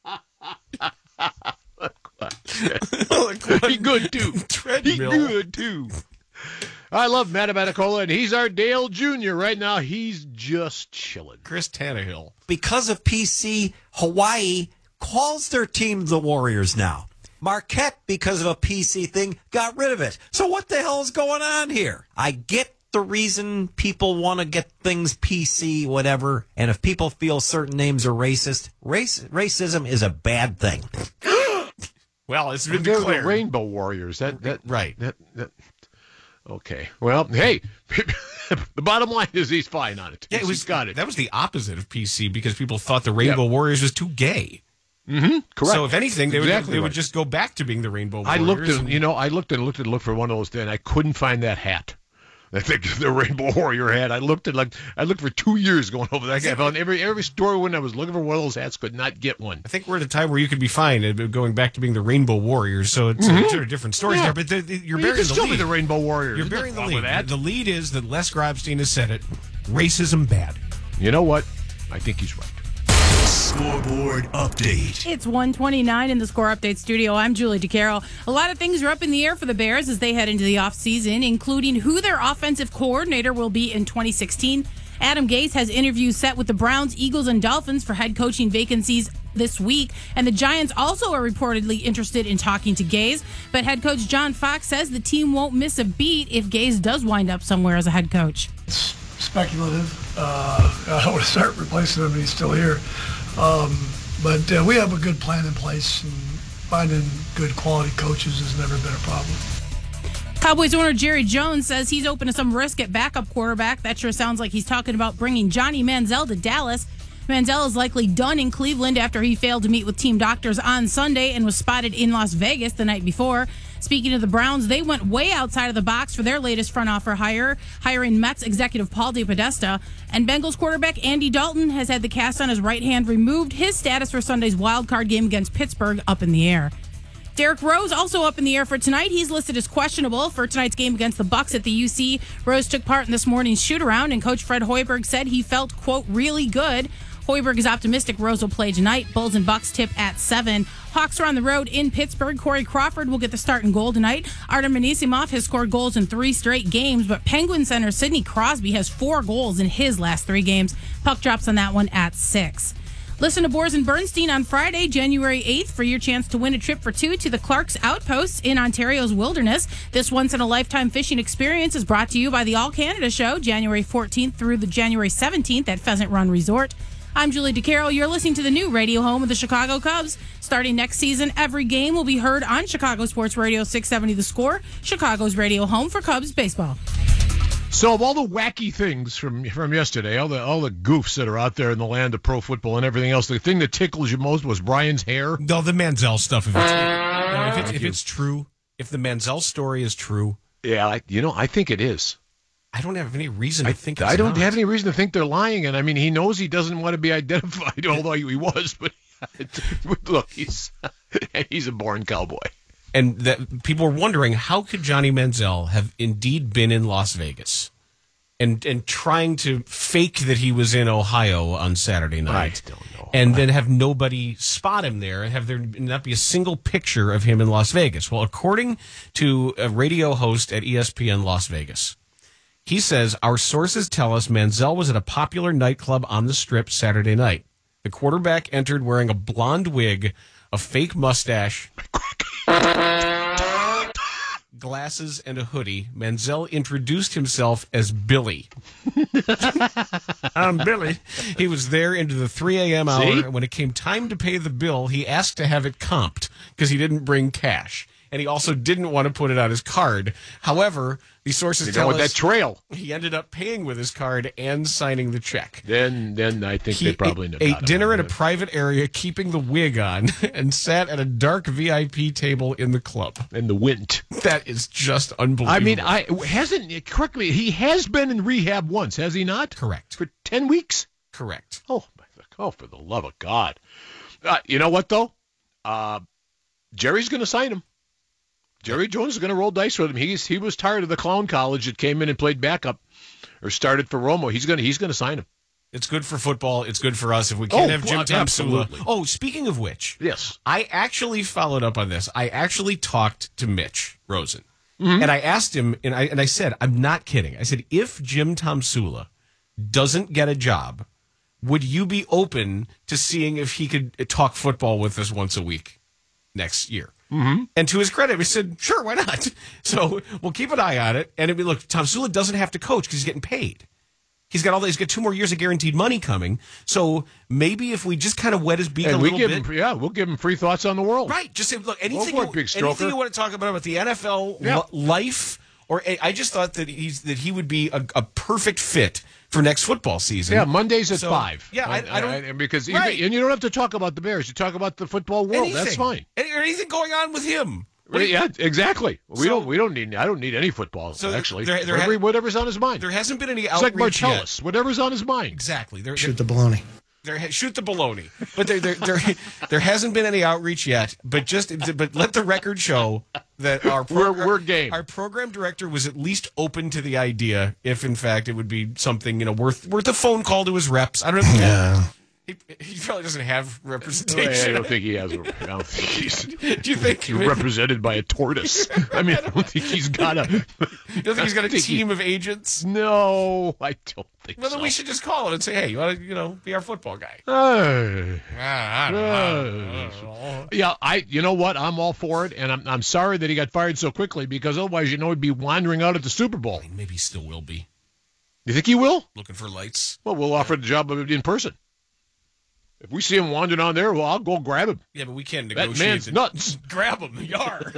He good, too. He good, too. I love Matt Abaticola, and he's our Dale Jr. Right now, he's just chilling. Chris Tannehill. Because of PC, Hawaii calls their team the Warriors now. Marquette, because of a PC thing, got rid of it. So what the hell is going on here? I get the reason people want to get things PC, whatever, and if people feel certain names are racist, racism is a bad thing. Well, it's been They're declared. the Rainbow Warriors. Right. Okay. Well, hey, the bottom line is he's fine on it. Yeah, He's got it. That was the opposite of PC because people thought the Rainbow Warriors was too gay. Mm-hmm. Correct. So if anything, they Exactly would just go back to being the Rainbow Warriors. I looked and looked for one of those, and I couldn't find that hat. I think the Rainbow Warrior hat. I looked for 2 years going over that. I found every store when I was looking for one of those hats, could not get one. I think we're at a time where you could be fine going back to being the Rainbow Warriors. So it's sort of different stories there. But you're burying the still lead. be the Rainbow Warriors. You're burying the lead. The lead is that Les Grobstein has said it. Racism bad. You know what? I think he's right. Scoreboard update. It's 1:29 in the Score Update studio. I'm Julie DeCarroll. A lot of things are up in the air for the Bears as they head into the offseason, including who their offensive coordinator will be in 2016. Adam Gase has interviews set with the Browns, Eagles, and Dolphins for head coaching vacancies this week. And the Giants also are reportedly interested in talking to Gase. But head coach John Fox says the team won't miss a beat if Gase does wind up somewhere as a head coach. It's speculative. I don't want to start replacing him. He's still here. But we have a good plan in place, and finding good quality coaches has never been a problem. Cowboys owner Jerry Jones says he's open to some risk at backup quarterback. That sure sounds like he's talking about bringing Johnny Manziel to Dallas. Manziel is likely done in Cleveland after he failed to meet with team doctors on Sunday and was spotted in Las Vegas the night before. Speaking of the Browns, they went way outside of the box for their latest front office hire, hiring Mets executive Paul DePodesta. And Bengals quarterback Andy Dalton has had the cast on his right hand removed. His status for Sunday's wild card game against Pittsburgh up in the air. Derrick Rose also up in the air for tonight. He's listed as questionable for tonight's game against the Bucks at the UC. Rose took part in this morning's shoot-around, and Coach Fred Hoiberg said he felt, quote, really good. Hoiberg is optimistic Rose will play tonight. Bulls and Bucks tip at 7. Hawks are on the road in Pittsburgh. Corey Crawford will get the start and goal tonight. Artem Anisimov has scored goals in 3 straight games, but Penguin center Sidney Crosby has 4 goals in his last 3 games. Puck drops on that one at 6. Listen to Bors and Bernstein on Friday, January 8th, for your chance to win a trip for 2 to the Clark's Outposts in Ontario's wilderness. This once-in-a-lifetime fishing experience is brought to you by the All Canada Show, January 14th through the January 17th at Pheasant Run Resort. I'm Julie DeCarroll. You're listening to the new radio home of the Chicago Cubs. Starting next season, every game will be heard on Chicago Sports Radio 670 The Score, Chicago's radio home for Cubs baseball. So of all the wacky things from yesterday, all the goofs that are out there in the land of pro football and everything else, the thing that tickles you most was Brian's hair. No, the Manziel stuff. If it's true, if the Manziel story is true, yeah, I think it is. I don't have any reason to think it's I don't not. have any reason to think they're lying, and I mean he knows he doesn't want to be identified, although he was. But look, And he's a born cowboy. And that people were wondering, how could Johnny Manziel have indeed been in Las Vegas and trying to fake that he was in Ohio on Saturday night? I don't know. And then have nobody spot him there and have there not be a single picture of him in Las Vegas. Well, according to a radio host at ESPN Las Vegas, he says, our sources tell us Manziel was at a popular nightclub on the Strip Saturday night. The quarterback entered wearing a blonde wig, a fake mustache, glasses, and a hoodie. Manziel introduced himself as Billy. I'm Billy. He was there into the 3 a.m. hour. See? When it came time to pay the bill, he asked to have it comped because he didn't bring cash. And he also didn't want to put it on his card. However, the sources tell us that trail. he ended up paying with his card and signing the check. Then I think they probably ate dinner at a private area, keeping the wig on, and sat at a dark VIP table in the club. And the Wint. That is just unbelievable. I mean, correct me, he has been in rehab once, has he not? Correct. For 10 weeks? Correct. Oh, for the love of God. You know what, though? Jerry's going to sign him. Jerry Jones is going to roll dice with him. He was tired of the clown college that came in and played backup or started for Romo. He's going to sign him. It's good for football. It's good for us if we can't have Jim Tomsula. Oh, speaking of which, yes, I actually followed up on this. I actually talked to Mitch Rosen, and I asked him, and I said, I'm not kidding. I said, if Jim Tomsula doesn't get a job, would you be open to seeing if he could talk football with us once a week next year? Mm-hmm. And to his credit, he said, sure, why not? So we'll keep an eye on it. And look, Tomsula doesn't have to coach because he's getting paid. He's got 2 more years of guaranteed money coming. So maybe if we just kind of wet his beak a little bit. We'll give him free thoughts on the world. Right. Just say, look, anything you want to talk about the NFL life, or I just thought that he would be a perfect fit for next football season. Yeah, Mondays at 5. Yeah, I don't because right. And you don't have to talk about the Bears. You talk about the football world. Anything. That's fine. Anything going on with him? Yeah, exactly. I don't need any football. So actually, whatever's on his mind. There hasn't been any it's outreach like Martellus. Whatever's on his mind. Exactly. Shoot the baloney. Shoot the baloney. But there hasn't been any outreach yet. But let the record show that we're game. Our program director was at least open to the idea, if in fact it would be something worth a phone call to his reps. I don't know. Yeah. He probably doesn't have representation. I don't think he has. Do you think he's represented by a tortoise? I mean, I don't think he's got a. You don't think he's got a team of agents? No, I don't think so. Well, then we should just call him and say, "Hey, you want to, be our football guy?" I don't know. Yeah, you know what? I'm all for it, and I'm sorry that he got fired so quickly because otherwise, he'd be wandering out at the Super Bowl. Maybe he still will be. You think he will? Looking for lights. Well, we'll offer the job of it in person. If we see him wandering on there, well, I'll go grab him. Yeah, but we can't negotiate. That man's nuts. Grab him. Yar.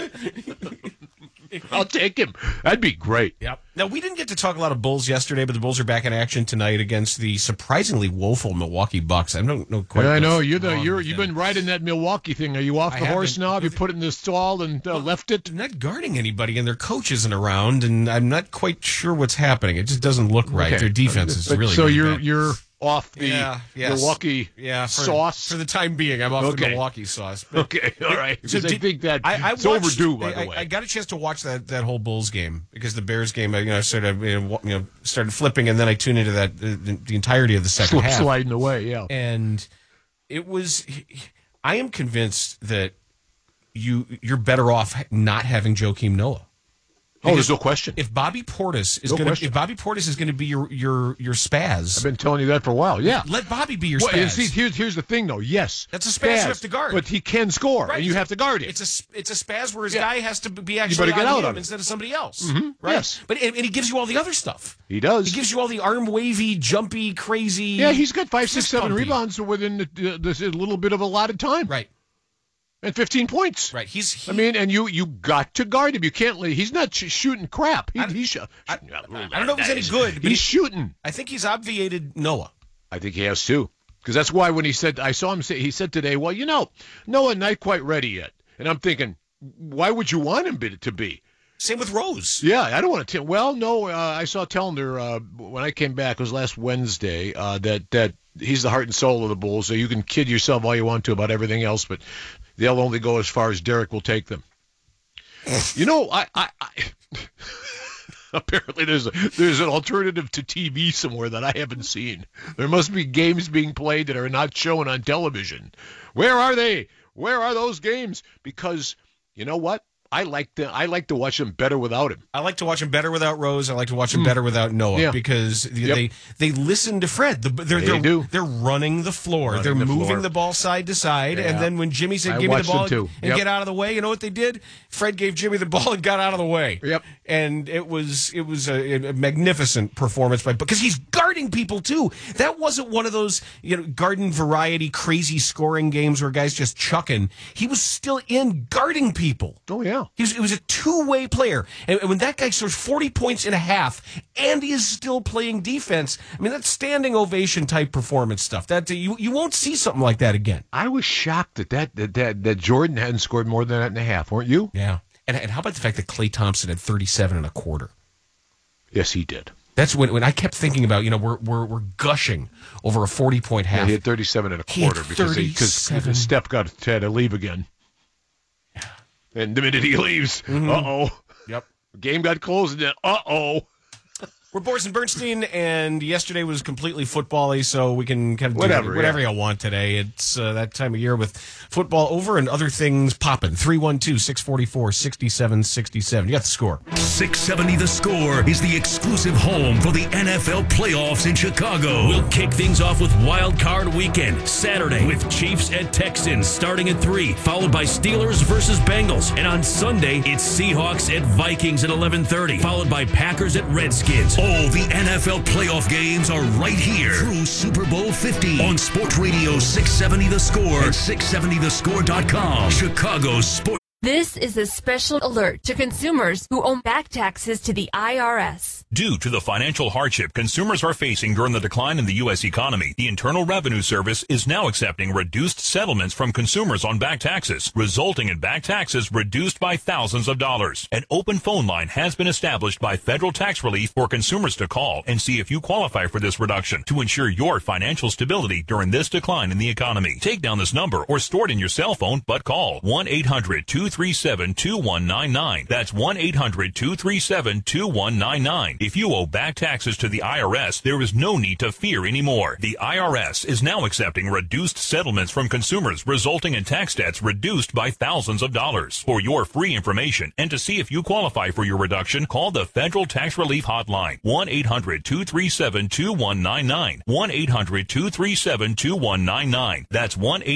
I'll take him. That'd be great. Yep. Now, we didn't get to talk a lot of Bulls yesterday, but the Bulls are back in action tonight against the surprisingly woeful Milwaukee Bucks. I don't know quite. I know you've been riding that Milwaukee thing. Are you off the horse now? Have you put it in the stall and left it? I'm not guarding anybody, and their coach isn't around, and I'm not quite sure what's happening. It just doesn't look right. Okay. Their defense is really so bad. You're off the Milwaukee sauce for the time being. I'm off the Milwaukee sauce. But, okay, all right. Because I think that it's overdue. By the way, I got a chance to watch that whole Bulls game because the Bears game. I started flipping, and then I tuned into that the entirety of the second half, sliding away. Yeah, and it was. I am convinced that you're better off not having Joakim Noah. Because there's no question. If Bobby Portis is going to be your spaz, I've been telling you that for a while. Yeah, let Bobby be your spaz. See, here's the thing, though. Yes, that's a spaz you have to guard, but he can score, right. And you have to guard it. It's a spaz where his guy has to be actually on him instead of somebody else. Mm-hmm. Right? Yes, but and he gives you all the other stuff. He does. He gives you all the arm wavy, jumpy, crazy. Yeah, he's got 5, 6, 7 rebounds within this little bit of allotted time. Right. And 15 points. Right. And you got to guard him. You can't. He's not shooting crap. I don't know if he's any good. But he's shooting. I think he's obviated Noah. I think he has too. Because that's why when I saw him say, he said today, well, Noah not quite ready yet. And I'm thinking, why would you want him to be? Same with Rose. Yeah, I don't want to. Well, no, I saw Tellender when I came back. It was last Wednesday. That he's the heart and soul of the Bulls. So you can kid yourself all you want to about everything else, but they'll only go as far as Derek will take them. You know, I apparently there's an alternative to TV somewhere that I haven't seen. There must be games being played that are not shown on television. Where are they? Where are those games? Because you know what? I like to watch them better without him. I like to watch him better without Rose. I like to watch him better without Noah because they listen to Fred. They do. They're running the floor. They're moving the ball side to side. Yeah. And then when Jimmy said, "Give me the ball and get out of the way," you know what they did? Fred gave Jimmy the ball and got out of the way. Yep. And it was a magnificent performance because he's guarding people too. That wasn't one of those garden variety crazy scoring games where guys just chucking. He was still in guarding people. Oh yeah. He was a two-way player. And when that guy scores 40 points in a half and is still playing defense, I mean, that's standing ovation type performance stuff. That you won't see something like that again. I was shocked that Jordan hadn't scored more than that and a half, weren't you? Yeah. And how about the fact that Klay Thompson had 37 and a quarter? Yes, he did. That's when I kept thinking about, we're gushing over a 40-point half. Yeah, he had 37 and a quarter because Steph had to leave again. And the minute he leaves, Yep. Game got closed, and then We're Boris and Bernstein, and yesterday was completely football-y, so we can kind of do whatever you want today. It's that time of year with football over and other things popping. 312-644-6767. You got the score. 670 The Score is the exclusive home for the NFL playoffs in Chicago. We'll kick things off with Wild Card Weekend, Saturday with Chiefs at Texans starting at 3, followed by Steelers versus Bengals. And on Sunday, it's Seahawks at Vikings at 11:30, followed by Packers at Redskins. All the NFL playoff games are right here through Super Bowl 50 on Sports Radio 670 The Score and 670thescore.com. Chicago's Sports. This is a special alert to consumers who owe back taxes to the IRS. Due to the financial hardship consumers are facing during the decline in the U.S. economy, the Internal Revenue Service is now accepting reduced settlements from consumers on back taxes, resulting in back taxes reduced by thousands of dollars. An open phone line has been established by Federal Tax Relief for consumers to call and see if you qualify for this reduction to ensure your financial stability during this decline in the economy. Take down this number or store it in your cell phone, but call 1-800-237-2199. That's 1-800-237-2199. If you owe back taxes to the IRS, there is no need to fear anymore. The IRS is now accepting reduced settlements from consumers, resulting in tax debts reduced by thousands of dollars. For your free information and to see if you qualify for your reduction, call the Federal Tax Relief Hotline, 1-800-237-2199. 1-800-237-2199. That's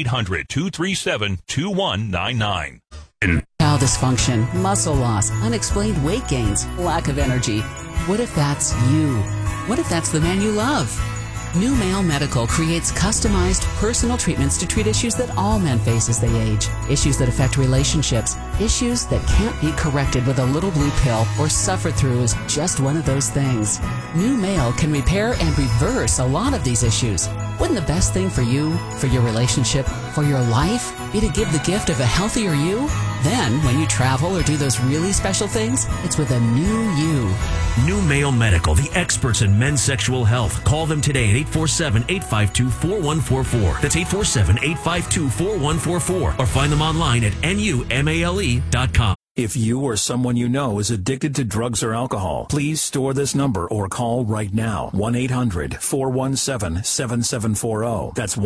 1-800-237-2199. Bowel dysfunction, muscle loss, unexplained weight gains, lack of energy. What if that's you? What if that's the man you love? New Male Medical creates customized, personal treatments to treat issues that all men face as they age. Issues that affect relationships. Issues that can't be corrected with a little blue pill or suffered through as just one of those things. New Male can repair and reverse a lot of these issues. Wouldn't the best thing for you, for your relationship, for your life, be to give the gift of a healthier you? Then, when you travel or do those really special things, it's with a new you. New Male Medical, the experts in men's sexual health. Call them today at 847-852-4144. That's 847-852-4144. Or find them online at numale.com. If you or someone you know is addicted to drugs or alcohol, please store this number or call right now. 1-800-417-7740. That's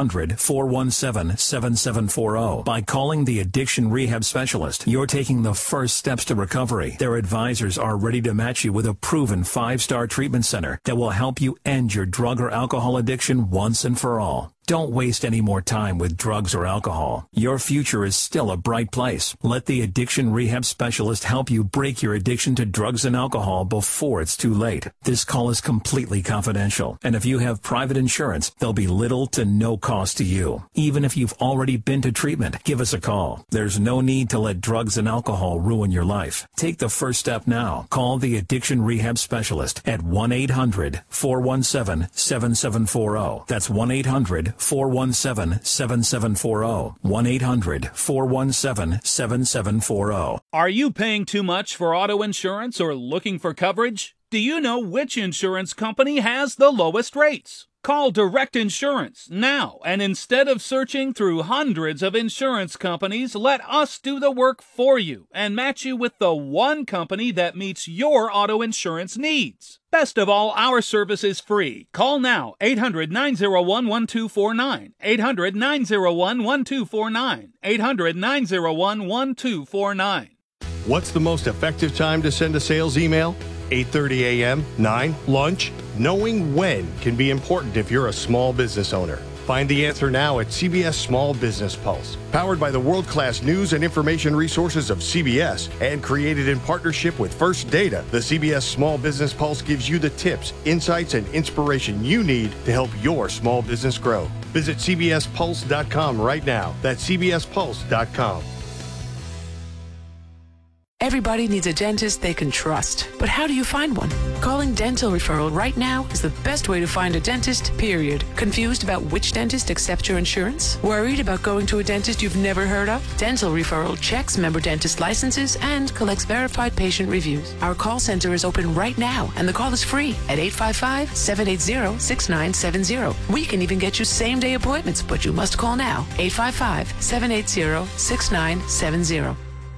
1-800-417-7740. By calling the Addiction Rehab Specialist, you're taking the first steps to recovery. Their advisors are ready to match you with a proven 5-star treatment center that will help you end your drug or alcohol addiction once and for all. Don't waste any more time with drugs or alcohol. Your future is still a bright place. Let the Addiction Rehab Specialist help you break your addiction to drugs and alcohol before it's too late. This call is completely confidential, and if you have private insurance, there'll be little to no cost to you. Even if you've already been to treatment, give us a call. There's no need to let drugs and alcohol ruin your life. Take the first step now. Call the Addiction Rehab Specialist at 1-800-417-7740. That's 1-800-417-7740. 1-800-417-7740. Are you paying too much for auto insurance or looking for coverage? Do you know which insurance company has the lowest rates? Call Direct Insurance now, and instead of searching through hundreds of insurance companies, let us do the work for you and match you with the one company that meets your auto insurance needs. Best of all, our service is free. Call now, 800-901-1249, 800-901-1249, 800-901-1249. What's the most effective time to send a sales email? 8:30 a.m., 9, lunch? Knowing when can be important if you're a small business owner. Find the answer now at CBS Small Business Pulse. Powered by the world-class news and information resources of CBS and created in partnership with First Data, the CBS Small Business Pulse gives you the tips, insights, and inspiration you need to help your small business grow. Visit cbspulse.com right now. That's cbspulse.com. Everybody needs a dentist they can trust. But how do you find one? Calling Dental Referral right now is the best way to find a dentist, period. Confused about which dentist accepts your insurance? Worried about going to a dentist you've never heard of? Dental Referral checks member dentist licenses and collects verified patient reviews. Our call center is open right now, and the call is free at 855-780-6970. We can even get you same-day appointments, but you must call now. 855-780-6970.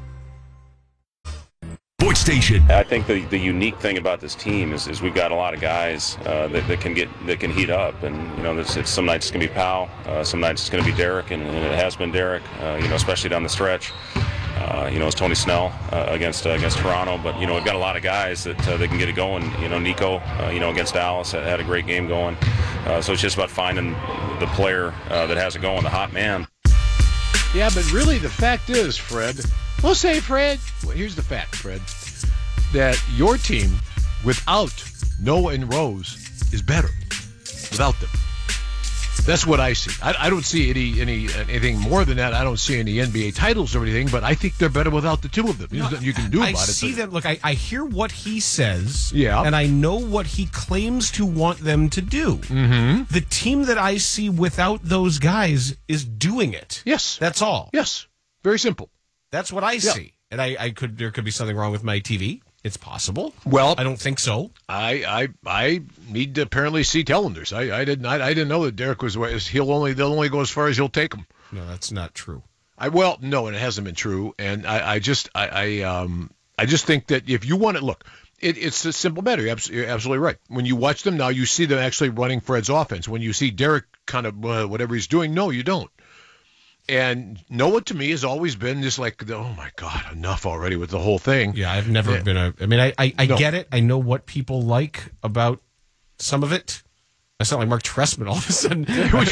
Sports Station. I think the unique thing about this team is we've got a lot of guys that can heat up, and some nights it's gonna be Powell, some nights it's gonna be Derek, and it has been Derek, especially down the stretch. It's Tony Snell against Toronto, but we've got a lot of guys that can get it going. Nico, against Dallas had a great game going. So it's just about finding the player that has it going, the hot man. Yeah, but really the fact is, Fred. Well, here's the fact, Fred, that your team without Noah and Rose is better without them. That's what I see. I don't see anything more than that. I don't see any NBA titles or anything, but I think they're better without the two of them. There's nothing you can do about it. I see that. Look, I hear what he says, yeah, and I know what he claims to want them to do. Mm-hmm. The team that I see without those guys is doing it. Yes. That's all. Yes. Very simple. That's what I see. And there could be something wrong with my TV. It's possible. Well, I don't think so. I need to apparently see calendars. I didn't know that Derek they'll only go as far as he'll take them. No, that's not true. No, and it hasn't been true. And I just think that if you want to look, it's a simple matter. You're absolutely right. When you watch them now, you see them actually running Fred's offense. When you see Derek kind of whatever he's doing, no, you don't. And Noah, to me, has always been just like, oh, my God, enough already with the whole thing. Yeah, I've never been I get it. I know what people like about some of it. I sound like Mark Trestman all of a sudden.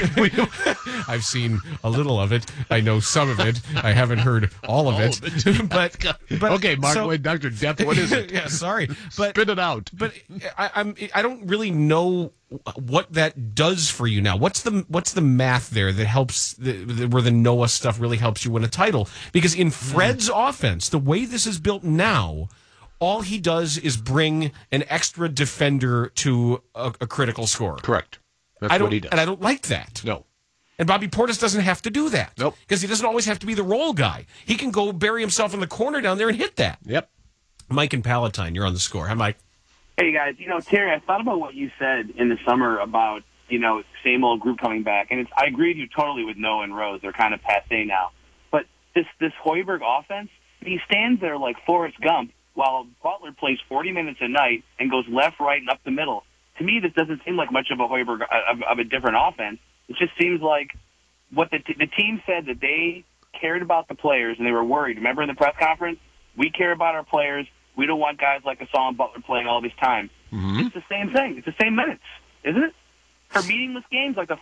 I've seen a little of it. I know some of it. I haven't heard all of it. But okay, Mark, wait, Dr. Depth, what is it? Yeah, sorry. But spit it out. But I don't really know what that does for you now. What's the math there that helps where the Noah stuff really helps you win a title? Because in Fred's offense, the way this is built now, all he does is bring an extra defender to a critical score. Correct. That's what he does. And I don't like that. No. And Bobby Portis doesn't have to do that. Nope. Because he doesn't always have to be the role guy. He can go bury himself in the corner down there and hit that. Yep. Mike and Palatine, you're on the score. Hi, Mike. Hey, guys. Terry, I thought about what you said in the summer about, same old group coming back. And I agree with you totally with Noah and Rose. They're kind of passé now. But this Hoiberg offense, he stands there like Forrest Gump, while Butler plays 40 minutes a night and goes left, right, and up the middle. To me, this doesn't seem like much of a Hoiberg of a different offense. It just seems like what the team said that they cared about the players and they were worried. Remember in the press conference, we care about our players. We don't want guys like Gasol and Butler playing all this time. Mm-hmm. It's the same thing. It's the same minutes, isn't it? For meaningless games like the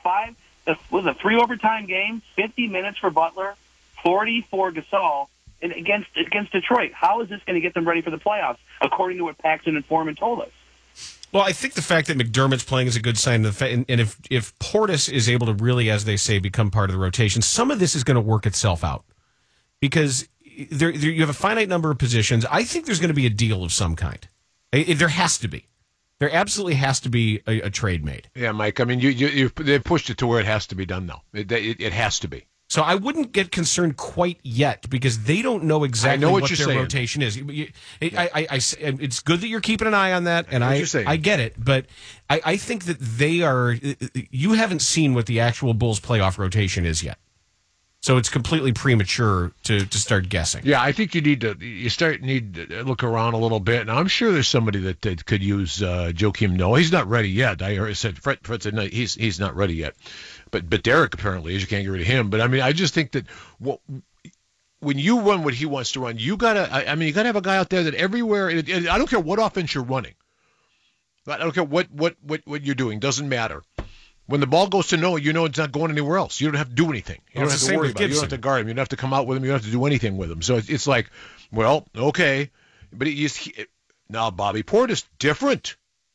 3 overtime game, 50 minutes for Butler, 40 for Gasol. And against Detroit, how is this going to get them ready for the playoffs, according to what Paxson and Foreman told us? Well, I think the fact that McDermott's playing is a good sign. And if Portis is able to really, as they say, become part of the rotation, some of this is going to work itself out. Because you have a finite number of positions. I think there's going to be a deal of some kind. There has to be. There absolutely has to be a trade made. Yeah, Mike. I mean, they've pushed it to where it has to be done now. It has to be. So I wouldn't get concerned quite yet because they don't know exactly what their saying. rotation is. It's good that you're keeping an eye on that, and I get it. But I think that they are. You haven't seen what the actual Bulls playoff rotation is yet, so it's completely premature to start guessing. Yeah, I think you need to look around a little bit, and I'm sure there's somebody that could use Joakim Noah. He's not ready yet. I said Fred said no, he's not ready yet. But Derek apparently is. You can't get rid of him. But I mean, I just think that when you run what he wants to run, you gotta have a guy out there that everywhere. I don't care what offense you're running. I don't care what you're doing. Doesn't matter. When the ball goes to Noah, you know it's not going anywhere else. You don't have to do anything. You don't have to worry about it. You don't have to guard him. You don't have to come out with him. You don't have to do anything with him. So it's like, well, okay, but now Bobby Portis different.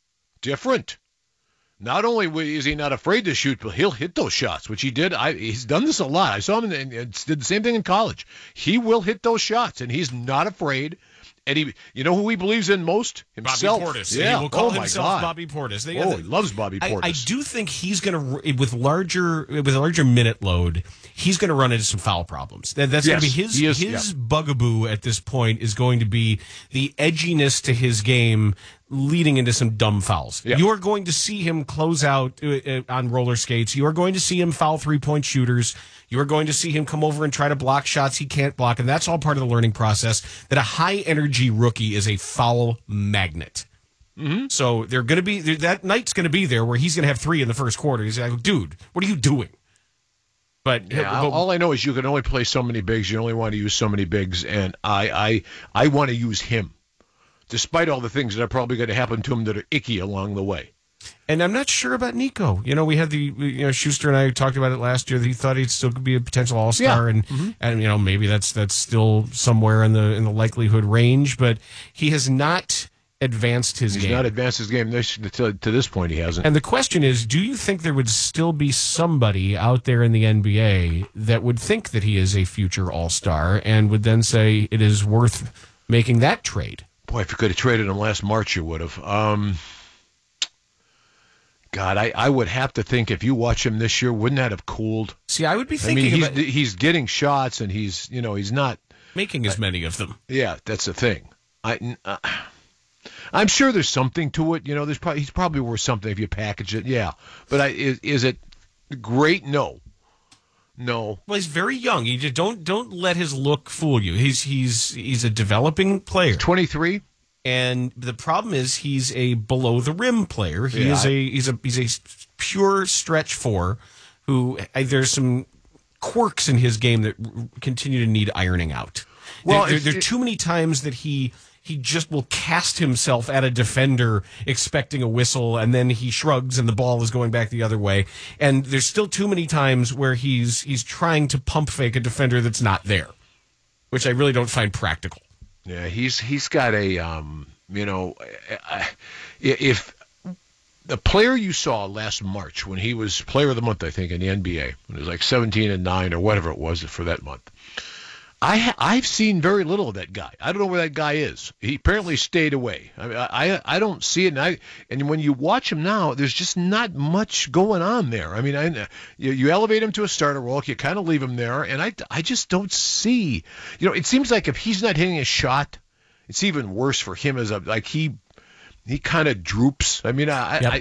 Not only is he not afraid to shoot, but he'll hit those shots, which he did. He's done this a lot. I saw him and did the same thing in college. He will hit those shots, and he's not afraid. And you know who he believes in most? Himself. Bobby Portis. Yeah. He will call himself Bobby Portis. He loves Bobby Portis. I do think he's going to, with a larger minute load, he's going to run into some foul problems. That's going to be his bugaboo at this point is going to be the edginess to his game leading into some dumb fouls. Yeah. You are going to see him close out on roller skates. You are going to see him foul three-point shooters. You are going to see him come over and try to block shots he can't block, and that's all part of the learning process, that a high-energy rookie is a foul magnet. Mm-hmm. So they're going to be that night's going to be there where he's going to have 3 in the first quarter. He's like, dude, what are you doing? But all I know is you can only play so many bigs. You only want to use so many bigs, and I want to use him, despite all the things that are probably going to happen to him that are icky along the way. And I'm not sure about Nico. We had Schuster and I talked about it last year that he thought he'd still be a potential all-star, and maybe that's still somewhere in the likelihood range. But he has not advanced his game. He's not advanced his game to this point. He hasn't. And the question is, do you think there would still be somebody out there in the NBA that would think that he is a future all-star and would then say it is worth making that trade? Boy, if you could have traded him last March, you would have. God, I would have to think if you watch him this year, wouldn't that have cooled? See, I would be thinking he's getting shots and he's not making as many of them. Yeah, that's the thing. I'm sure there's something to it. He's probably worth something if you package it. Yeah, but is it great? No. Well, he's very young. You just don't let his look fool you. He's a developing player. He's 23. And the problem is he's a below the rim player. He's a pure stretch four who there's some quirks in his game that continue to need ironing out. Well, there are too many times that he just will cast himself at a defender expecting a whistle, and then he shrugs and the ball is going back the other way. And there's still too many times where he's trying to pump fake a defender that's not there, which I really don't find practical. Yeah, he's got a if the player you saw last March when he was Player of the Month, I think in the NBA, when it was like 17-9 or whatever it was for that month. I've seen very little of that guy. I don't know where that guy is. He apparently stayed away. I don't see it. And when you watch him now, there's just not much going on there. I mean, you elevate him to a starter role, you kind of leave him there, and I just don't see. It seems like if he's not hitting a shot, it's even worse for him as he kind of droops. I mean,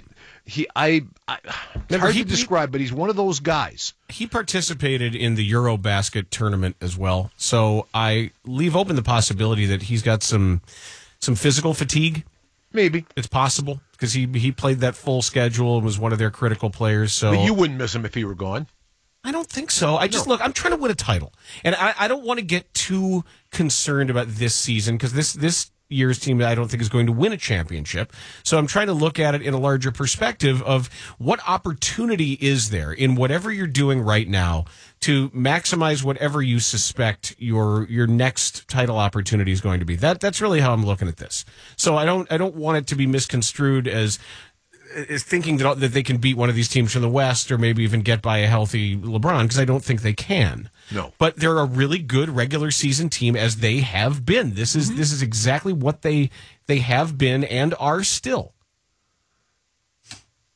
it's hard to describe, but he's one of those guys. He participated in the Eurobasket tournament as well, so I leave open the possibility that he's got some physical fatigue. Maybe it's possible because he played that full schedule and was one of their critical players. So but you wouldn't miss him if he were gone. I don't think so. Look, I'm trying to win a title, and I don't want to get too concerned about this season because this year's team I don't think is going to win a championship. So I'm trying to look at it in a larger perspective of what opportunity is there in whatever you're doing right now to maximize whatever you suspect your next title opportunity is going to be. That's really how I'm looking at this. So I don't want it to be misconstrued as thinking that they can beat one of these teams from the West or maybe even get by a healthy LeBron, because I don't think they can. No. But they're a really good regular season team, as they have been. This is exactly what they have been and are still.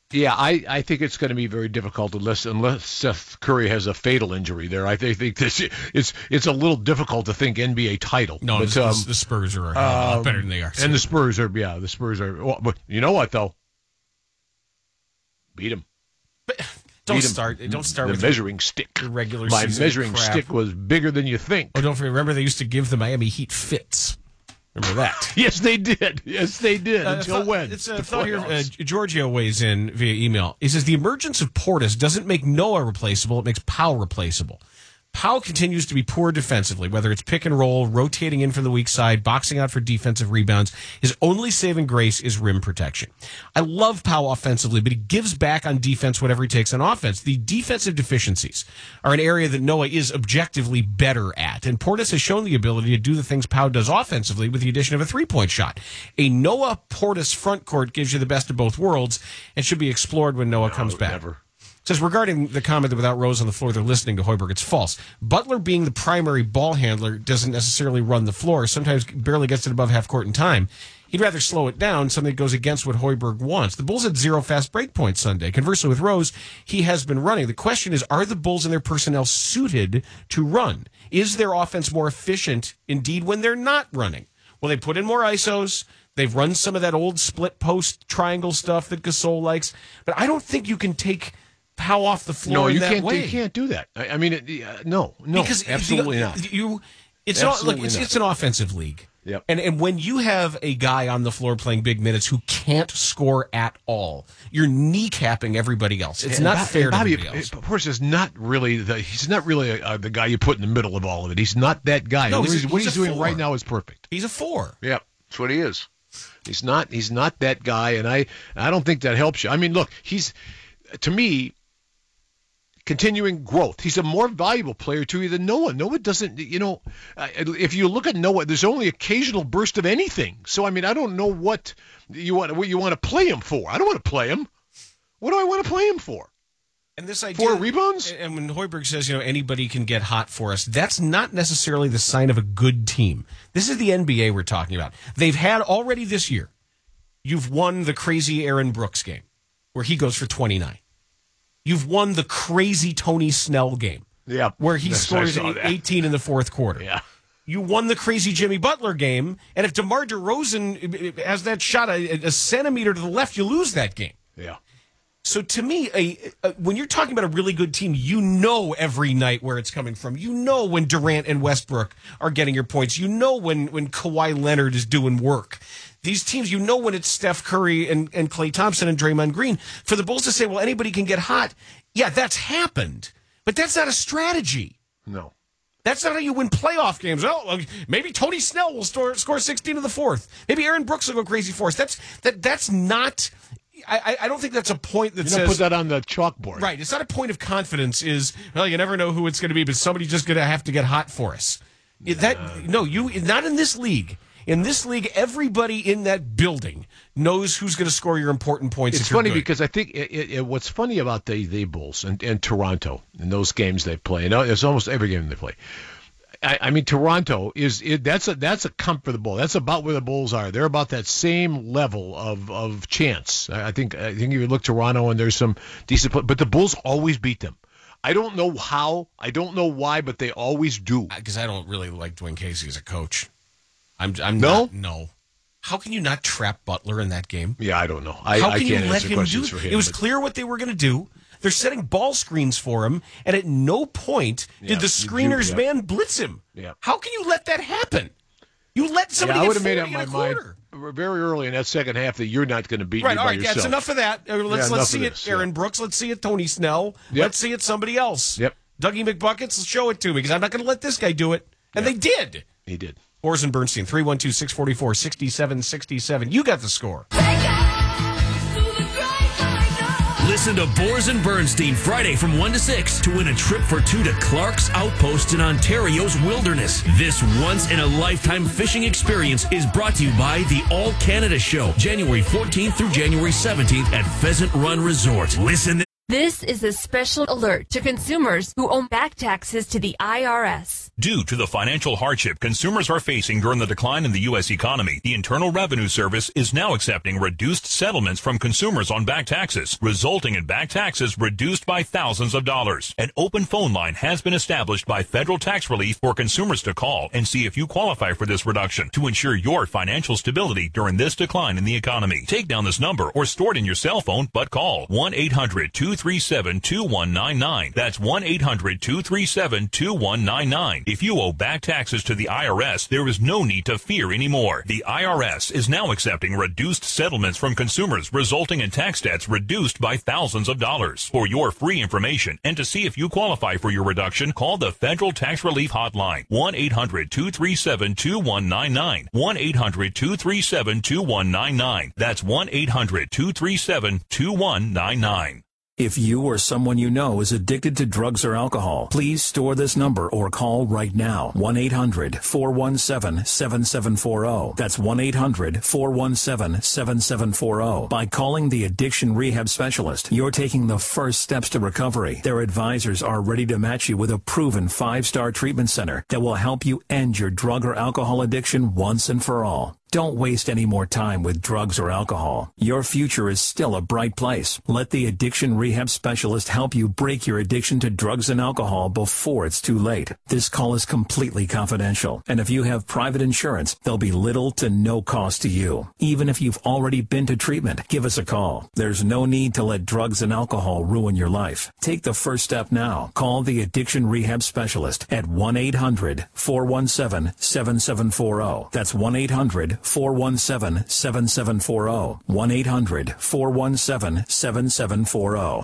Yeah, I think it's going to be very difficult unless Seth Curry has a fatal injury there. I think this it's a little difficult to think NBA title. No, but, the Spurs are a lot better than they are. And the Spurs are. Well, but you know what though? Beat them. Don't start the with measuring stick. The regular My season measuring crap. stick was bigger than you think. Oh, don't forget, remember they used to give the Miami Heat fits. Remember that? Yes, they did. Until when? It's a thought here. Giorgio weighs in via email. He says the emergence of Portis doesn't make Noah replaceable; it makes Powell replaceable. Powell continues to be poor defensively, whether it's pick and roll, rotating in from the weak side, boxing out for defensive rebounds. His only saving grace is rim protection. I love Powell offensively, but he gives back on defense whatever he takes on offense. The defensive deficiencies are an area that Noah is objectively better at, and Portis has shown the ability to do the things Powell does offensively with the addition of a three-point shot. A Noah-Portis front court gives you the best of both worlds and should be explored when Noah comes back. Never. Says regarding the comment that without Rose on the floor, they're listening to Hoiberg. It's false. Butler being the primary ball handler doesn't necessarily run the floor. Sometimes barely gets it above half court in time. He'd rather slow it down, something that goes against what Hoiberg wants. The Bulls had 0 fast break points Sunday. Conversely, with Rose, he has been running. The question is, are the Bulls and their personnel suited to run? Is their offense more efficient, indeed, when they're not running? Well, they put in more ISOs. They've run some of that old split post triangle stuff that Gasol likes. But I don't think you can take Powell off the floor in that way. You can't do that. I mean, no, because absolutely not. It's an offensive league. Yep. And when you have a guy on the floor playing big minutes who can't score at all, you're kneecapping everybody else. It's not fair to everybody else. Portis is not really the guy you put in the middle of all of it. He's not that guy. No, what he's doing 4. right now is perfect. He's a 4. Yep, that's what he is. He's not that guy, and I don't think that helps you. I mean, look, he's, to me, continuing growth. He's a more valuable player to you than Noah. Noah doesn't, if you look at Noah, there's only occasional burst of anything. So, I mean, I don't know what you want to play him for. I don't want to play him. What do I want to play him for? And this idea, 4 rebounds? And when Hoiberg says, anybody can get hot for us, that's not necessarily the sign of a good team. This is the NBA we're talking about. They've had already this year, you've won the crazy Aaron Brooks game where he goes for 29. You've won the crazy Tony Snell game, where he scores 18 in the fourth quarter. Yeah. You won the crazy Jimmy Butler game, and if DeMar DeRozan has that shot a centimeter to the left, you lose that game. Yeah. So to me, when you're talking about a really good team, you know every night where it's coming from. You know when Durant and Westbrook are getting your points. You know when Kawhi Leonard is doing work. These teams, you know when it's Steph Curry and Klay Thompson and Draymond Green. For the Bulls to say, well, anybody can get hot, yeah, that's happened. But that's not a strategy. No. That's not how you win playoff games. Oh, maybe Tony Snell will score 16 in the fourth. Maybe Aaron Brooks will go crazy for us. That's not... I don't think that's a point that says... put that on the chalkboard. Right. It's not a point of confidence you never know who it's going to be, but somebody's just going to have to get hot for us. Not in this league. In this league, everybody in that building knows who's going to score your important points. It's funny because I think what's funny about the Bulls and Toronto and those games they play, and it's almost every game they play. I mean, Toronto that's a comfortable. That's about where the Bulls are. They're about that same level of chance. I think if you look Toronto and there's some decent play, but the Bulls always beat them. I don't know how. I don't know why, but they always do. Because I don't really like Dwayne Casey as a coach. No. How can you not trap Butler in that game? Yeah, I don't know. How can I can't you let answer him questions do for him. It was clear what they were going to do. They're setting ball screens for him, and at no point did the screener's man blitz him. Yeah. How can you let that happen? You let somebody I would get have made 40 up in my a quarter. mind very early in that second half that you're not going to beat me by All right, yourself. that's enough of that. Let's see it, Aaron Brooks. Let's see it, Tony Snell. Yep. Let's see it, somebody else. Yep. Dougie McBuckets, show it to me, because I'm not going to let this guy do it. And they did. He did. Boers and Bernstein, 312-644-6767. You got the score. Listen to Boers and Bernstein Friday from 1 to 6 to win a trip for 2 to Clark's Outpost in Ontario's wilderness. This once-in-a-lifetime fishing experience is brought to you by the All Canada Show, January 14th through January 17th at Pheasant Run Resort. Listen This is a special alert to consumers who owe back taxes to the IRS. Due to the financial hardship consumers are facing during the decline in the U.S. economy, the Internal Revenue Service is now accepting reduced settlements from consumers on back taxes, resulting in back taxes reduced by thousands of dollars. An open phone line has been established by Federal Tax Relief for consumers to call and see if you qualify for this reduction to ensure your financial stability during this decline in the economy. Take down this number or store it in your cell phone, but call 1-800-237-2199. That's 1-800-237-2199. If you owe back taxes to the IRS, there is no need to fear anymore. The IRS is now accepting reduced settlements from consumers, resulting in tax debts reduced by thousands of dollars. For your free information and to see if you qualify for your reduction, call the Federal Tax Relief Hotline, 1-800-237-2199. 1-800-237-2199. That's 1-800-237-2199. If you or someone you know is addicted to drugs or alcohol, please store this number or call right now. 1-800-417-7740. That's 1-800-417-7740. By calling the Addiction Rehab Specialist, you're taking the first steps to recovery. Their advisors are ready to match you with a proven 5-star treatment center that will help you end your drug or alcohol addiction once and for all. Don't waste any more time with drugs or alcohol. Your future is still a bright place. Let the Addiction Rehab Specialist help you break your addiction to drugs and alcohol before it's too late. This call is completely confidential, and if you have private insurance, there'll be little to no cost to you. Even if you've already been to treatment, give us a call. There's no need to let drugs and alcohol ruin your life. Take the first step now. Call the Addiction Rehab Specialist at 1-800-417-7740. That's 1-800-417-7740. 1-800-417-7740.